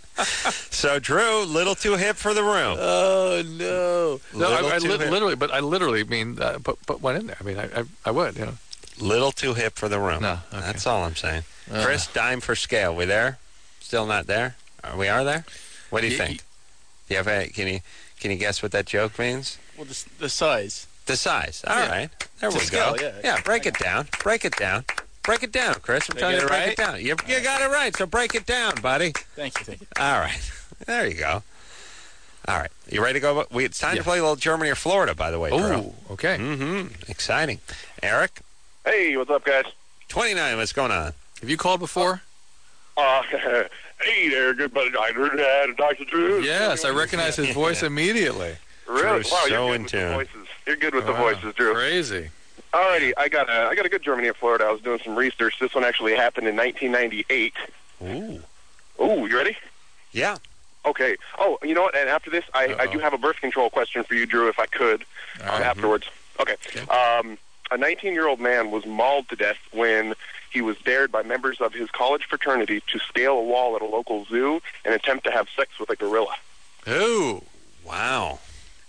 So, Drew, little too hip for the room. Oh no! No, Little I, I too li- hip. literally, but I literally mean uh, put put one in there. I mean, I I, I would, you know. Little too hip for the room. No, okay. That's all I'm saying. Uh. Chris, dime for scale. We there? Still not there? Are we are there? What do you Y- think? Do you have a, can you can you guess what that joke means? Well, the, the size. The size. All Yeah. right. There It's we a scale, go. yeah. Yeah, break it down. Break it down. Break it down, Chris. I'm Did I telling you get to it break right? it down. You, you got it right, so break it down, buddy. Thank you, thank you. All right. There you go. All right. You ready to go? We, it's time Yeah. to play a little Germany or Florida, by the way, Drew. Oh, okay. Mm-hmm. Exciting. Eric? Hey, what's up, guys? twenty-nine. What's going on? Have you called before? Uh, hey there, good buddy. I heard uh, Doctor Drew. Yes, I recognize his voice immediately. Really? Drew's Wow, so you're good in with tune. the voices. You're good with the Wow, voices, Drew. Crazy. Alrighty, I got a, I got a good Germany in Florida. I was doing some research. This one actually happened in nineteen ninety-eight. Ooh. Ooh, you ready? Yeah. Okay. Oh, you know what? And after this, I, I do have a birth control question for you, Drew, if I could, um, right. afterwards. Okay. Um, a nineteen-year-old man was mauled to death when he was dared by members of his college fraternity to scale a wall at a local zoo and attempt to have sex with a gorilla. Ooh. Wow.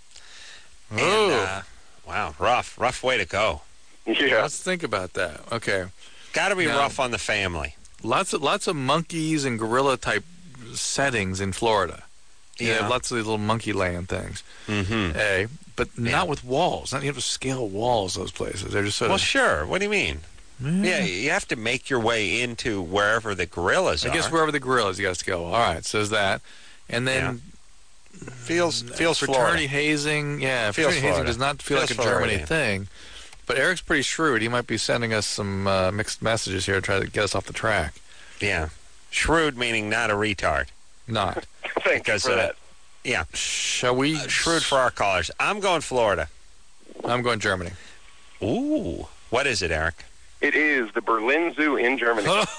And, Ooh. uh, wow. Rough. Rough way to go. Yeah. Let's think about that. Okay. Got to be Now- rough on the family. Lots of lots of monkeys and gorilla type settings in Florida. You Yeah. have lots of these little monkey land things. Mm-hmm. A, but Yeah. not with walls. Not you have to scale walls. Those places. They're just sort Well, of. sure. What do you mean? Yeah, you have to make your way into wherever the gorillas I are. guess wherever the gorillas, you got to scale. All right, says that, and then feels feels fraternity Florida. hazing. Yeah, Feels fraternity hazing Florida. does not feel Feels like a Germany Florida. thing. But Eric's pretty shrewd. He might be sending us some uh, mixed messages here to try to get us off the track. Yeah. Shrewd meaning not a retard. Not. Thank Because, you for uh, that. Yeah. Shall we? Uh, shrewd for our callers. I'm going Florida. I'm going Germany. Ooh. What is it, Eric? It is the Berlin Zoo in Germany. Wow,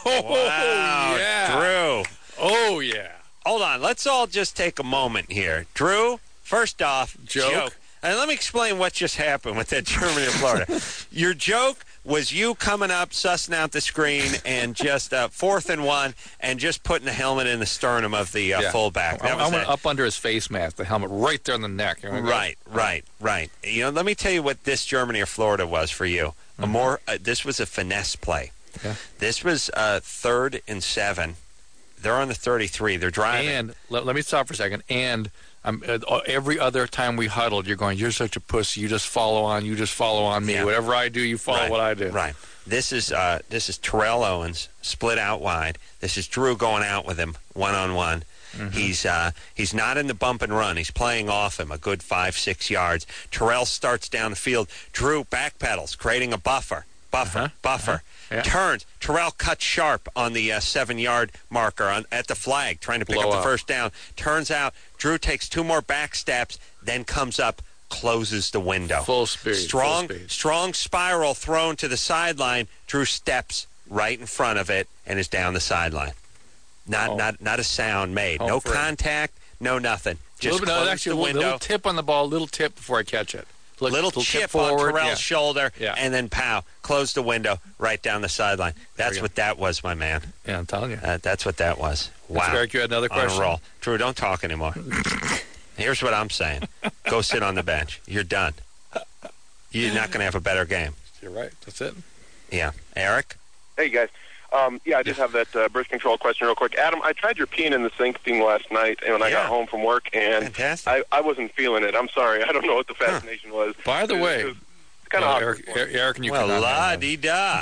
yeah. Drew. Oh, yeah. Hold on. Let's all just take a moment here. Drew, first off, Joke. And let me explain what just happened with that Germany or Florida. Your joke was you coming up, sussing out the screen, and just uh, fourth and one, and just putting the helmet in the sternum of the uh, Yeah. fullback. I, That I was went it. up under his face mask, the helmet right there in the neck. You know, Right, right, right. You know, let me tell you what this Germany or Florida was for you. A more, uh, this was a finesse play. Yeah. This was uh, third and seven. They're on the thirty-three. They're driving. And let, let me stop for a second. And um, uh, every other time we huddled, you're going, you're such a pussy. You just follow on. You just follow on me. Yeah. Whatever I do, you follow Right, what I do. Right. This is uh, this is Terrell Owens split out wide. This is Drew going out with him one on one. He's uh, he's not in the bump and run. He's playing off him a good five six yards. Terrell starts down the field. Drew backpedals, creating a buffer, buffer, Uh-huh, buffer. uh-huh, yeah. Turns. Terrell cuts sharp on the uh, seven yard marker on, at the flag, trying to pick Blow up the up. first down. Turns out Drew takes two more back steps, then comes up, closes the window. Full speed. Strong, Full speed. strong spiral thrown to the sideline. Drew steps right in front of it and is down the sideline. Not, Oh. not, not a sound made. Home no free. contact. No nothing. Just Little bit, no, closed actually, the a little, window. little tip on the ball, little tip before I catch it. Little, Little little chip forward. on Terrell's yeah. shoulder, Yeah. and then pow, close the window right down the sideline. That's you go. what that was, my man. Yeah, I'm telling you. Uh, that's what that was. Wow. That's Eric, you had another On a question? roll. Drew, don't talk anymore. Here's what I'm saying. Go sit on the bench. You're done. You're not going to have a better game. You're right. That's it. Yeah. Eric? Hey, guys. Um, yeah, I just have that uh, birth control question real quick. Adam, I tried your peeing in the sink thing last night and when I Yeah. got home from work, and Fantastic. I, I wasn't feeling it. I'm sorry. I don't know what the fascination was. By the It was- way, it was kind of well, awkward. Eric, Eric, Eric and you well, could not la have di da.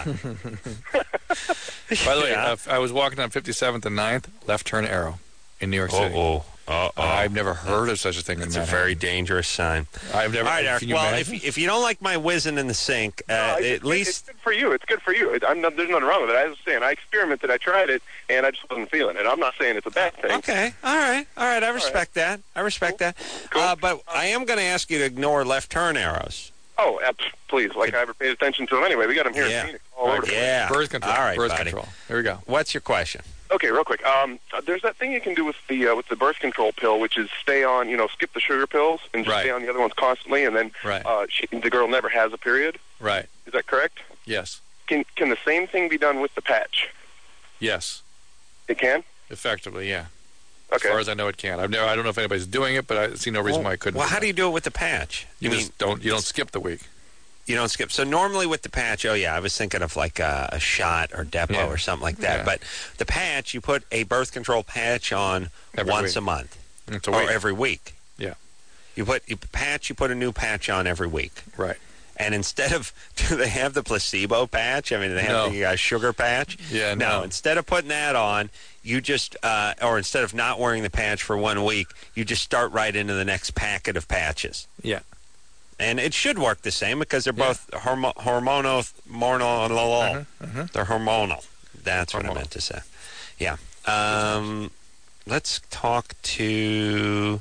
By the way, Yeah. uh, I was walking down fifty-seventh and ninth, left turn arrow in New York City. Oh, oh, oh. I've never heard of such a thing. in It's a Manhattan. very dangerous sign. I've never. All right, Eric. Can you Well, if, imagine? if you don't like my whizzing in the sink, uh, No, it's- at it's- least it's good for you. It's good for you. It, I'm not, there's nothing wrong with it. I was saying I experimented. I tried it, and I just wasn't feeling it. I'm not saying it's a bad thing. Okay. All right. All right. I respect that. I respect that. Cool. Uh, but I am going to ask you to ignore left turn arrows. Oh, uh, please. Like I ever paid attention to them. Anyway, we got them here Yeah. in Phoenix all over the place. Yeah. birth control. All right, birth buddy. control. There we go. What's your question? Okay, real quick. Um, uh, there's that thing you can do with the uh, with the birth control pill, which is stay on, you know, skip the sugar pills and just Right. stay on the other ones constantly, and then Right. uh, she, the girl never has a period. Right. Is that correct? Yes. Can can the same thing be done with the patch? Yes. It can. Effectively, yeah. Okay. As far as I know, it can. I've never. I don't know if anybody's doing it, but I see no reason why I couldn't. Well, how do you do it with the patch? You mean, just don't. You don't skip the week. You don't skip. So normally with the patch, oh yeah, I was thinking of like a, a shot or Depo Yeah. or something like that. Yeah. But the patch, you put a birth control patch on Every once week. a month It's a or week. every week. Yeah. You put you patch, you put a new patch on every week. Right. And instead of, do they have the placebo patch? I mean, do they have No. the uh, sugar patch? Yeah, no. no. Instead of putting that on, you just, uh, or instead of not wearing the patch for one week, you just start right into the next packet of patches. Yeah. And it should work the same because they're Yeah. both hormo- hormonal, hormonal. Uh-huh, uh-huh. They're hormonal. That's what I Hormonal. meant to say. Yeah. Um, let's talk to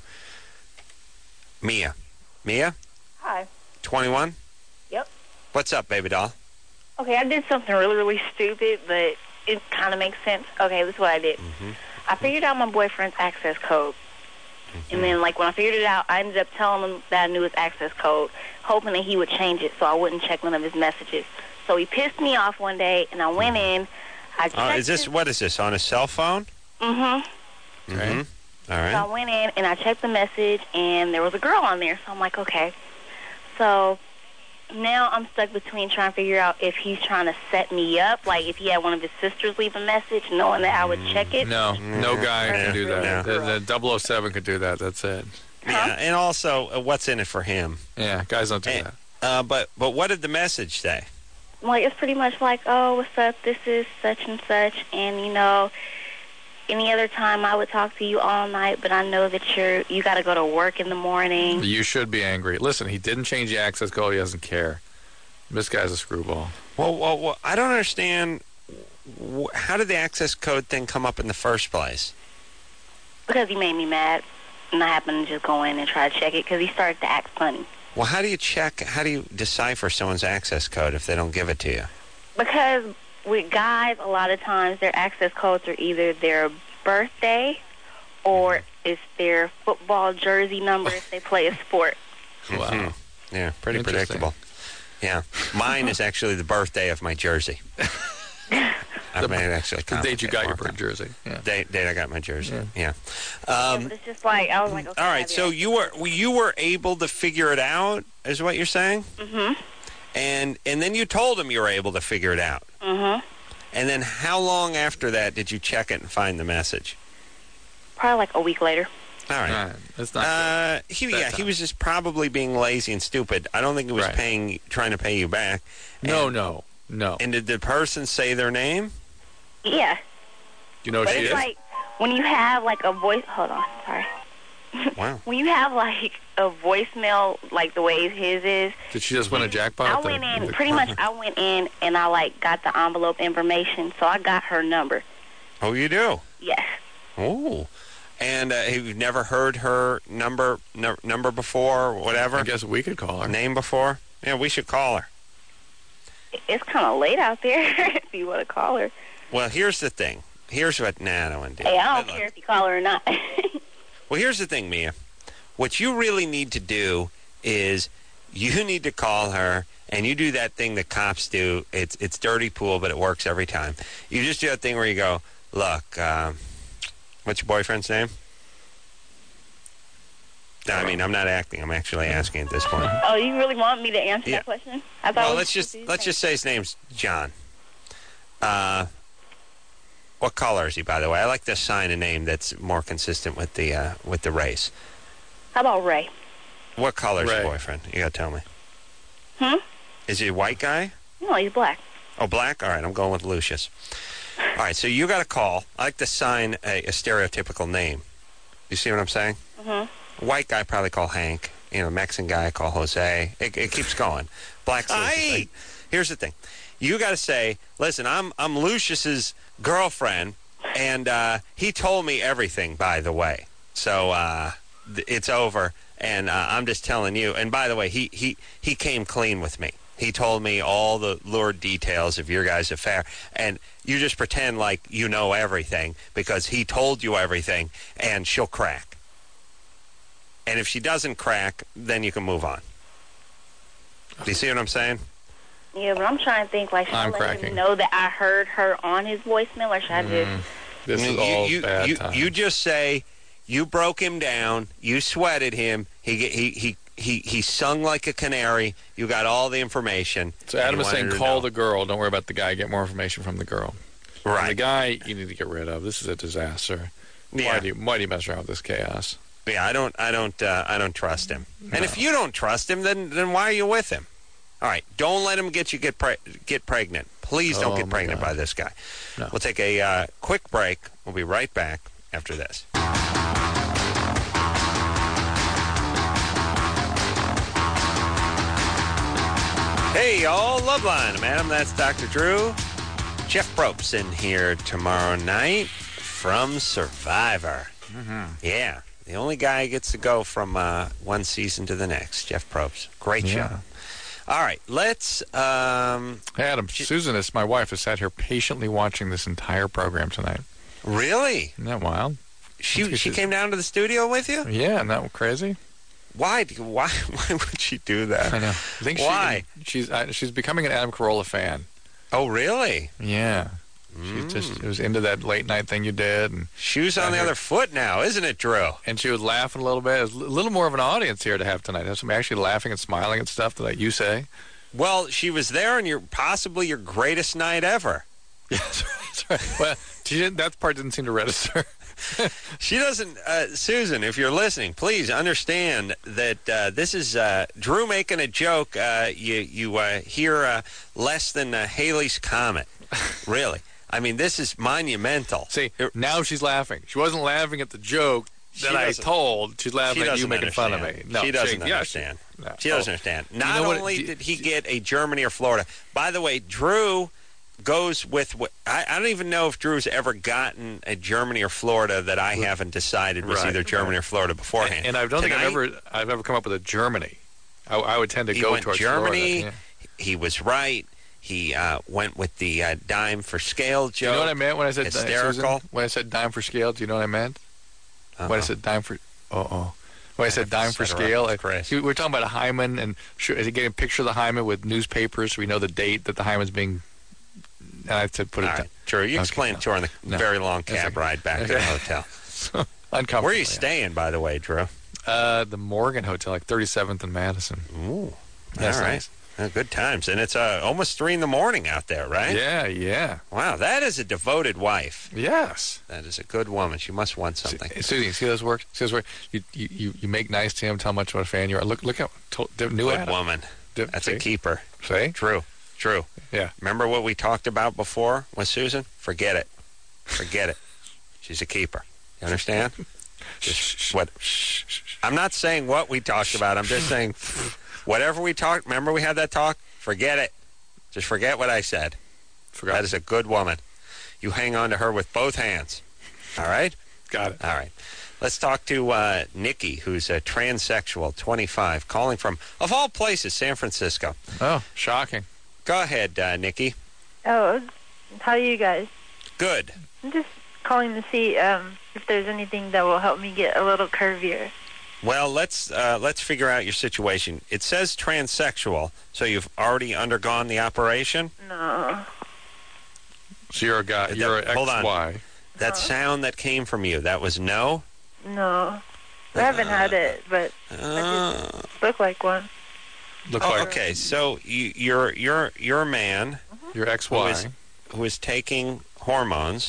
Mia. Mia, Hi. twenty-one? Yep. What's up, baby doll? Okay, I did something really, really stupid, but it kind of makes sense. Okay, this is what I did. Mm-hmm. I figured out my boyfriend's access code. And then, like, when I figured it out, I ended up telling him that I knew his access code, hoping that he would change it so I wouldn't check none of his messages. So he pissed me off one day, and I went in. I checked Uh, is this, his- what is this, on a cell phone? Mm-hmm. Okay. Mm-hmm. All So I right. went in, and I checked the message, and there was a girl on there. So I'm like, okay. So now I'm stuck between trying to figure out if he's trying to set me up, like if he had one of his sisters leave a message, knowing that I would check it. No, no guy Yeah. can do that. Yeah. The, the double oh seven could do that. That's it. Yeah, and also, uh, what's in it for him? Yeah, guys don't do Eh, that. Uh, but but what did the message say? Like, it's pretty much like, oh, what's up, this is such and such, and, you know, any other time I would talk to you all night, but I know that you're, you got to go to work in the morning. You should be angry. Listen, he didn't change the access code. He doesn't care. This guy's a screwball. Well, well, well I don't understand. wh- How did the access code thing come up in the first place? Because he made me mad, and I happened to just go in and try to check it because he started to act funny. Well, how do you check, how do you decipher someone's access code if they don't give it to you? Because with guys, a lot of times their access codes are either their birthday or it's their football jersey number if they play a sport. Wow. Mhm. Yeah, pretty Interesting. predictable. Yeah. Mine is actually the birthday of my jersey. I made it actually The date you got your complicated. bird jersey. Yeah. Date, date I got my jersey. Yeah. Yeah, Um, but it's just like, I was like, okay. all right. So you were you were able to figure it out, is what you're saying? Mm-hmm. And and then you told him you were able to figure it out. Mm-hmm. And then how long after that did you check it and find the message? Probably like a week later. All right. All right. That's not Uh, he That yeah, he time. was just probably being lazy and stupid. I don't think he was Right. paying, trying to pay you back. No, And- no, no. And did the person say their name? Yeah. You know what But she it's is? like when you have like a voice. Hold on, sorry. Wow. When you have like a voicemail, like the way his is, Did she just win a jackpot? I at the- went in. the- Pretty much, I went in and I like got the envelope information, so I got her number. Oh, you do? Yes. Oh. And uh, have you never heard her number n- number before, or whatever? I guess we could call her. Name before? Yeah, we should call her. It's kind of late out there if you want to call her. Well, here's the thing. Here's what... Nah, I don't want to do Hey, it. I don't But look. care if you call her or not. Well, here's the thing, Mia. What you really need to do is you need to call her, and you do that thing that cops do. It's it's dirty pool, but it works every time. You just do that thing where you go, look, um, what's your boyfriend's name? No, I mean, I'm not acting. I'm actually asking at this point. Oh, you really want me to answer Yeah. that question? I thought Well, it was let's just let's just say his name's John. Uh, what color is he, by the way? I like to assign a name that's more consistent with the uh, with the race. How about Ray? What color is your Ray. boyfriend? You gotta tell me. Hmm? Is he a white guy? No, he's black. Oh, black? All right, I'm going with Lucius. All right, so you got to call. I like to assign a, a stereotypical name. You see what I'm saying? Mm-hmm. White guy probably call Hank. You know, Mexican guy call Jose. It, it keeps going. Black. Lucius. Here's the thing. You got to say, listen, I'm I'm Lucius's girlfriend, and uh, he told me everything, by the way. So uh, th- it's over, and uh, I'm just telling you. And by the way, he, he, he came clean with me. He told me all the lurid details of your guys' affair, and you just pretend like you know everything because he told you everything, and she'll crack. And if she doesn't crack, then you can move on. Do you see what I'm saying? Yeah, but I'm trying to think, like, should I'm I let cracking. him know that I heard her on his voicemail, or should I just... This is you, all you, bad you, times. you just say you broke him down, you sweated him, he he he he, he sung like a canary. You got all the information. So Adam You is saying wanted to call know. the girl. Don't worry about the guy. Get more information from the girl. Right. And the guy you need to get rid of. This is a disaster. Yeah. Why do you, why do you mess around with this chaos? Yeah, I don't, I don't, uh, I don't trust him. No. And if you don't trust him, then then why are you with him? All right, don't let him get you get pre- get pregnant. Please don't Oh, get my pregnant God. by this guy. No. We'll take a uh, quick break. We'll be right back after this. Hey, y'all, Loveline. I'm Adam. That's Doctor Drew. Jeff Probst in here tomorrow night from Survivor. Mm-hmm. Yeah, the only guy who gets to go from uh, one season to the next. Jeff Probst. Great Yeah. show. All right, let's... Um, Hey, Adam, Susan, is my wife, has sat here patiently watching this entire program tonight. really? Isn't that wild? She That's she because- came down to the studio with you? Yeah, isn't that crazy? Why? do- Why? Why would she do that? I know. I think Why? She, she's uh, she's becoming an Adam Carolla fan. Oh, really? Yeah. Mm. She just was into that late night thing you did, and Shoes on I the heard- other foot now, isn't it, Drew? and she was laughing a little bit. It was a little more of an audience here to have tonight. There's some actually laughing and smiling and stuff that you say. Well, she was there on your possibly your greatest night ever. Yes, that's right. Well, she didn't, that part didn't seem to register. She doesn't, uh, Susan, if you're listening, please understand that uh, this is uh, Drew making a joke. Uh, you you uh, hear uh, less than uh, Haley's Comet. Really. I mean, this is monumental. See, now she's laughing. She wasn't laughing at the joke She that I doesn't- told. She's She laughing at you doesn't making fun of me. understand. No, she doesn't yeah, understand. She, no. She doesn't Oh. understand. You Not know what- only do- did he get a Germany or Florida. By the way, Drew goes with what I, I don't even know if Drew's ever gotten a Germany or Florida that I haven't decided was Right. either Germany or Florida beforehand. And I don't think I've Tonight, ever I've ever come up with a Germany. I, I would tend to he go went towards Germany. Florida. He was right. He uh, went with the uh, dime for scale Yeah. joke. You know what I meant when I said Hysterical. Susan, when I said dime for scale? Do you know what I meant? Uh-huh. When I said dime for oh oh. When I said dime for Set her up scale, with I, Chris. we we're talking about a hymen and sh- getting a picture of the hymen with newspapers so we know the date that the hymen's being. And I said put it All down. right, Drew, you Okay, explained no. to her on the No. very long That's cab okay. ride back to Okay. the hotel. Uncomfortable. Where are you yeah. staying, by the way, Drew? Uh, the Morgan Hotel, like thirty-seventh and Madison. Ooh, That's all right. nice. Uh, good times. And it's uh, almost three in the morning out there, right? Yeah, yeah. Wow, that is a devoted wife. Yes. That is a good woman. She must want something. See, Susie, see those work? See those work? You, you, you, you make nice to him, tell him how much of a fan you are. Look, look at to, the new Good Adam. woman. Dip- That's see? a keeper. See? True. True. Yeah. Remember what we talked about before with Susan? Forget it. Forget it. She's a keeper. You understand? Just what? I'm not saying what we talked about. I'm just saying whatever we talked. Remember we had that talk? Forget it. Just forget what I said. Forgot. That is a good woman. You hang on to her with both hands. All right? Got it. All right. Let's talk to uh, Nikki, who's a transsexual, twenty-five, calling from, of all places, San Francisco. Oh, shocking. Go ahead, uh, Nikki. Oh, how are you guys? Good. I'm just calling to see um, if there's anything that will help me get a little curvier. Well, let's uh, let's figure out your situation. It says transsexual, so you've already undergone the operation? No. So you're a guy. That- You're an hold on. X Y. That No. sound that came from you, that was no? No. I haven't had it, but Uh, look like one. Look oh, like okay. So you, you're you're you're a man you're X who Y. is who is taking hormones.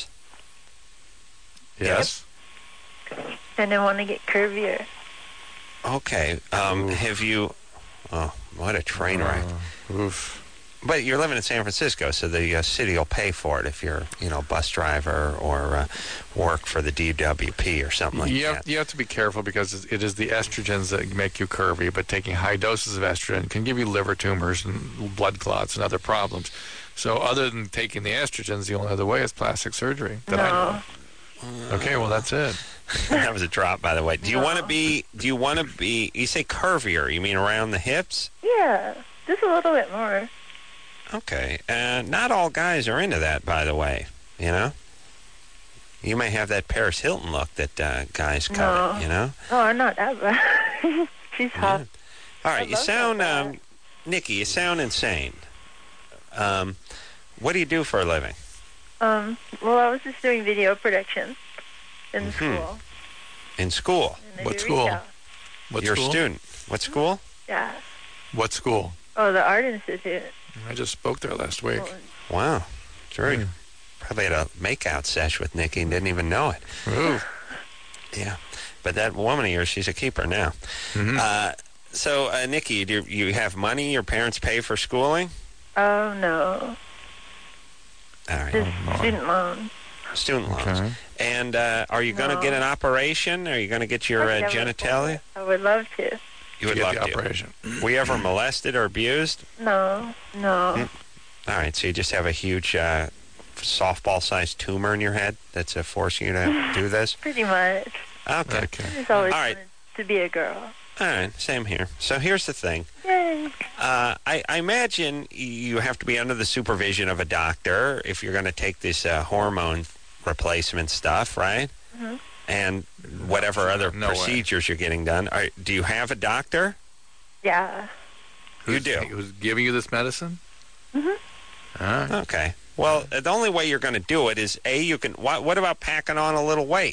Yes. And I want to get curvier. Okay. Um, have you? Oh, what a train wreck! Uh, oof. But you're living in San Francisco, so the uh, city will pay for it if you're, you know, bus driver or uh, work for the D W P or something like you, have, that. you have to be careful because it is the estrogens that make you curvy, but taking high doses of estrogen can give you liver tumors and blood clots and other problems. So other than taking the estrogens, the only other way is plastic surgery. That I know. No. Okay, well, that's it. That was a drop, by the way. Do you No. want to be? Do you want to be? You say curvier? You mean around the hips? Yeah, just a little bit more. Okay. Uh, not all guys are into that, by the way. You know. You may have that Paris Hilton look that uh, guys covet. No. You know. Oh, I'm not that bad. She's hot. All I right. You love sound, that um, Nikki. You sound insane. Um, what do you do for a living? Um, well, I was just doing video production in Mhm. school. In school. And I What do school? retail. What You're school? a student. What school? Yeah. What school? Oh, the Art Institute. I just spoke there last week. Wow. Drew, Hmm. you probably had a make-out sesh with Nikki and didn't even know it. Ooh. Yeah. But that woman of yours, she's a keeper now. Mm-hmm. Uh, so, uh, Nikki, do you have money? Your parents pay for schooling? Oh, no. All right. Just student loans. Student loans. Okay. And uh, are you going to No. get an operation? Are you going to get your I've uh, never genitalia? I would love to. You would Get love the to. operation. Were you ever molested or abused? No, no. All right, so you just have a huge uh, softball-sized tumor in your head that's uh, forcing you to do this? Pretty much. Okay. Okay. I just always All right. wanted to be a girl. All right, same here. So here's the thing. Yay. Uh, I, I imagine you have to be under the supervision of a doctor if you're going to take this uh, hormone replacement stuff, right? Mm-hmm. And whatever other No way. procedures you're getting done. Are, do you have a doctor? Yeah. You Who's, do. Who's giving you this medicine? Mm-hmm. All right. Okay. Well, the only way you're going to do it is, A, you can... What, what about packing on a little weight?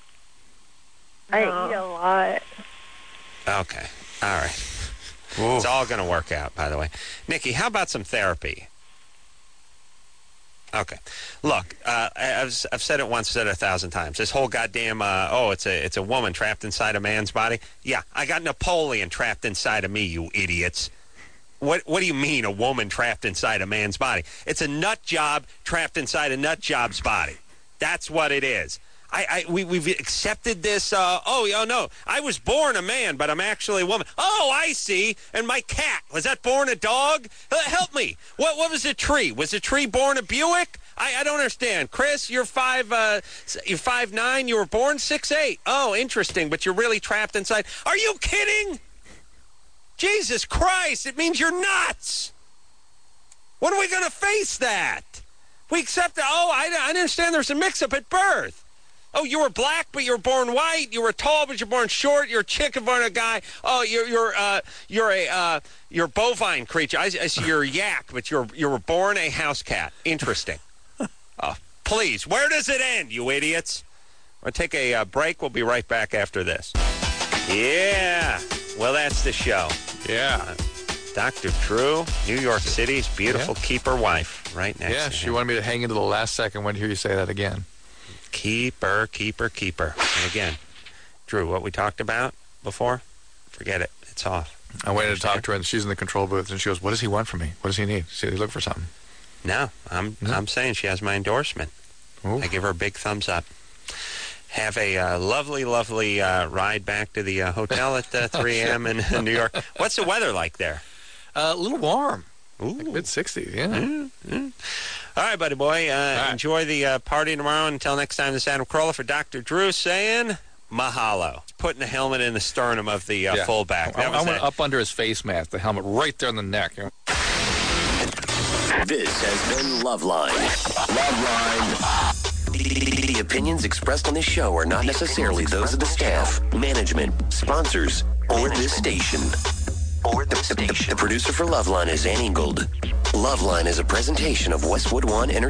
I eat a lot. Okay. All right. It's all going to work out, by the way. Nikki, how about some therapy? Okay. Look, uh, I- I've, I've said it once, said it a thousand times. This whole goddamn, uh, oh, it's a it's a woman trapped inside a man's body. Yeah, I got Napoleon trapped inside of me, you idiots. What What do you mean, a woman trapped inside a man's body? It's a nut job trapped inside a nut job's body. That's what it is. I, I we, we've accepted this, uh, oh, oh, no, I was born a man, but I'm actually a woman. Oh, I see. And my cat, was that born a dog? Uh, help me. What What was a tree? Was a tree born a Buick? I, I don't understand. Chris, you're five, uh, you're five nine. You were born six eight. Oh, interesting, but you're really trapped inside. Are you kidding? Jesus Christ, it means you're nuts. When are we going to face that? We accept that, oh, I, I understand there's a mix-up at birth. Oh, you were black, but you were born white. You were tall, but you're born short. You're a chick, but born a guy. Oh, you're you're uh, you're a uh, you're a bovine creature. I, I see you're a yak, but you're you were born a house cat. Interesting. Oh, please, where does it end, you idiots? We'll take a uh, break. We'll be right back after this. Yeah. Well, that's the show. Yeah. Uh, Doctor Drew, New York City's beautiful Yeah. keeper wife, right next Yeah, to she him. wanted me to hang into the last second when to hear you say that again. Keeper, keeper, keeper. And again, Drew, what we talked about before, forget it. It's off. I waited to talk to her, and she's in the control booth, and she goes, what does he want from me? What does he need? She said, look for something. No, I'm No? I'm saying she has my endorsement. Ooh. I give her a big thumbs up. Have a uh, lovely, lovely uh, ride back to the uh, hotel at uh, three a.m. in New York. What's the weather like there? Uh, a little warm. Ooh. Like mid sixties, yeah. Mm, mm. All right, buddy boy. Uh, right. Enjoy the uh, party tomorrow. Until next time, this is Adam Carolla for Doctor Drew saying mahalo. Putting the helmet in the sternum of the uh, Yeah. fullback. I, That I was went it. up under his face mask, the helmet right there in the neck. You know? This has been Loveline. Loveline. The, the opinions expressed on this show are not necessarily those of the staff, management, sponsors, or this station. Or the, the, the, the producer for Loveline is Ann Ingold. Loveline is a presentation of Westwood One Entertainment.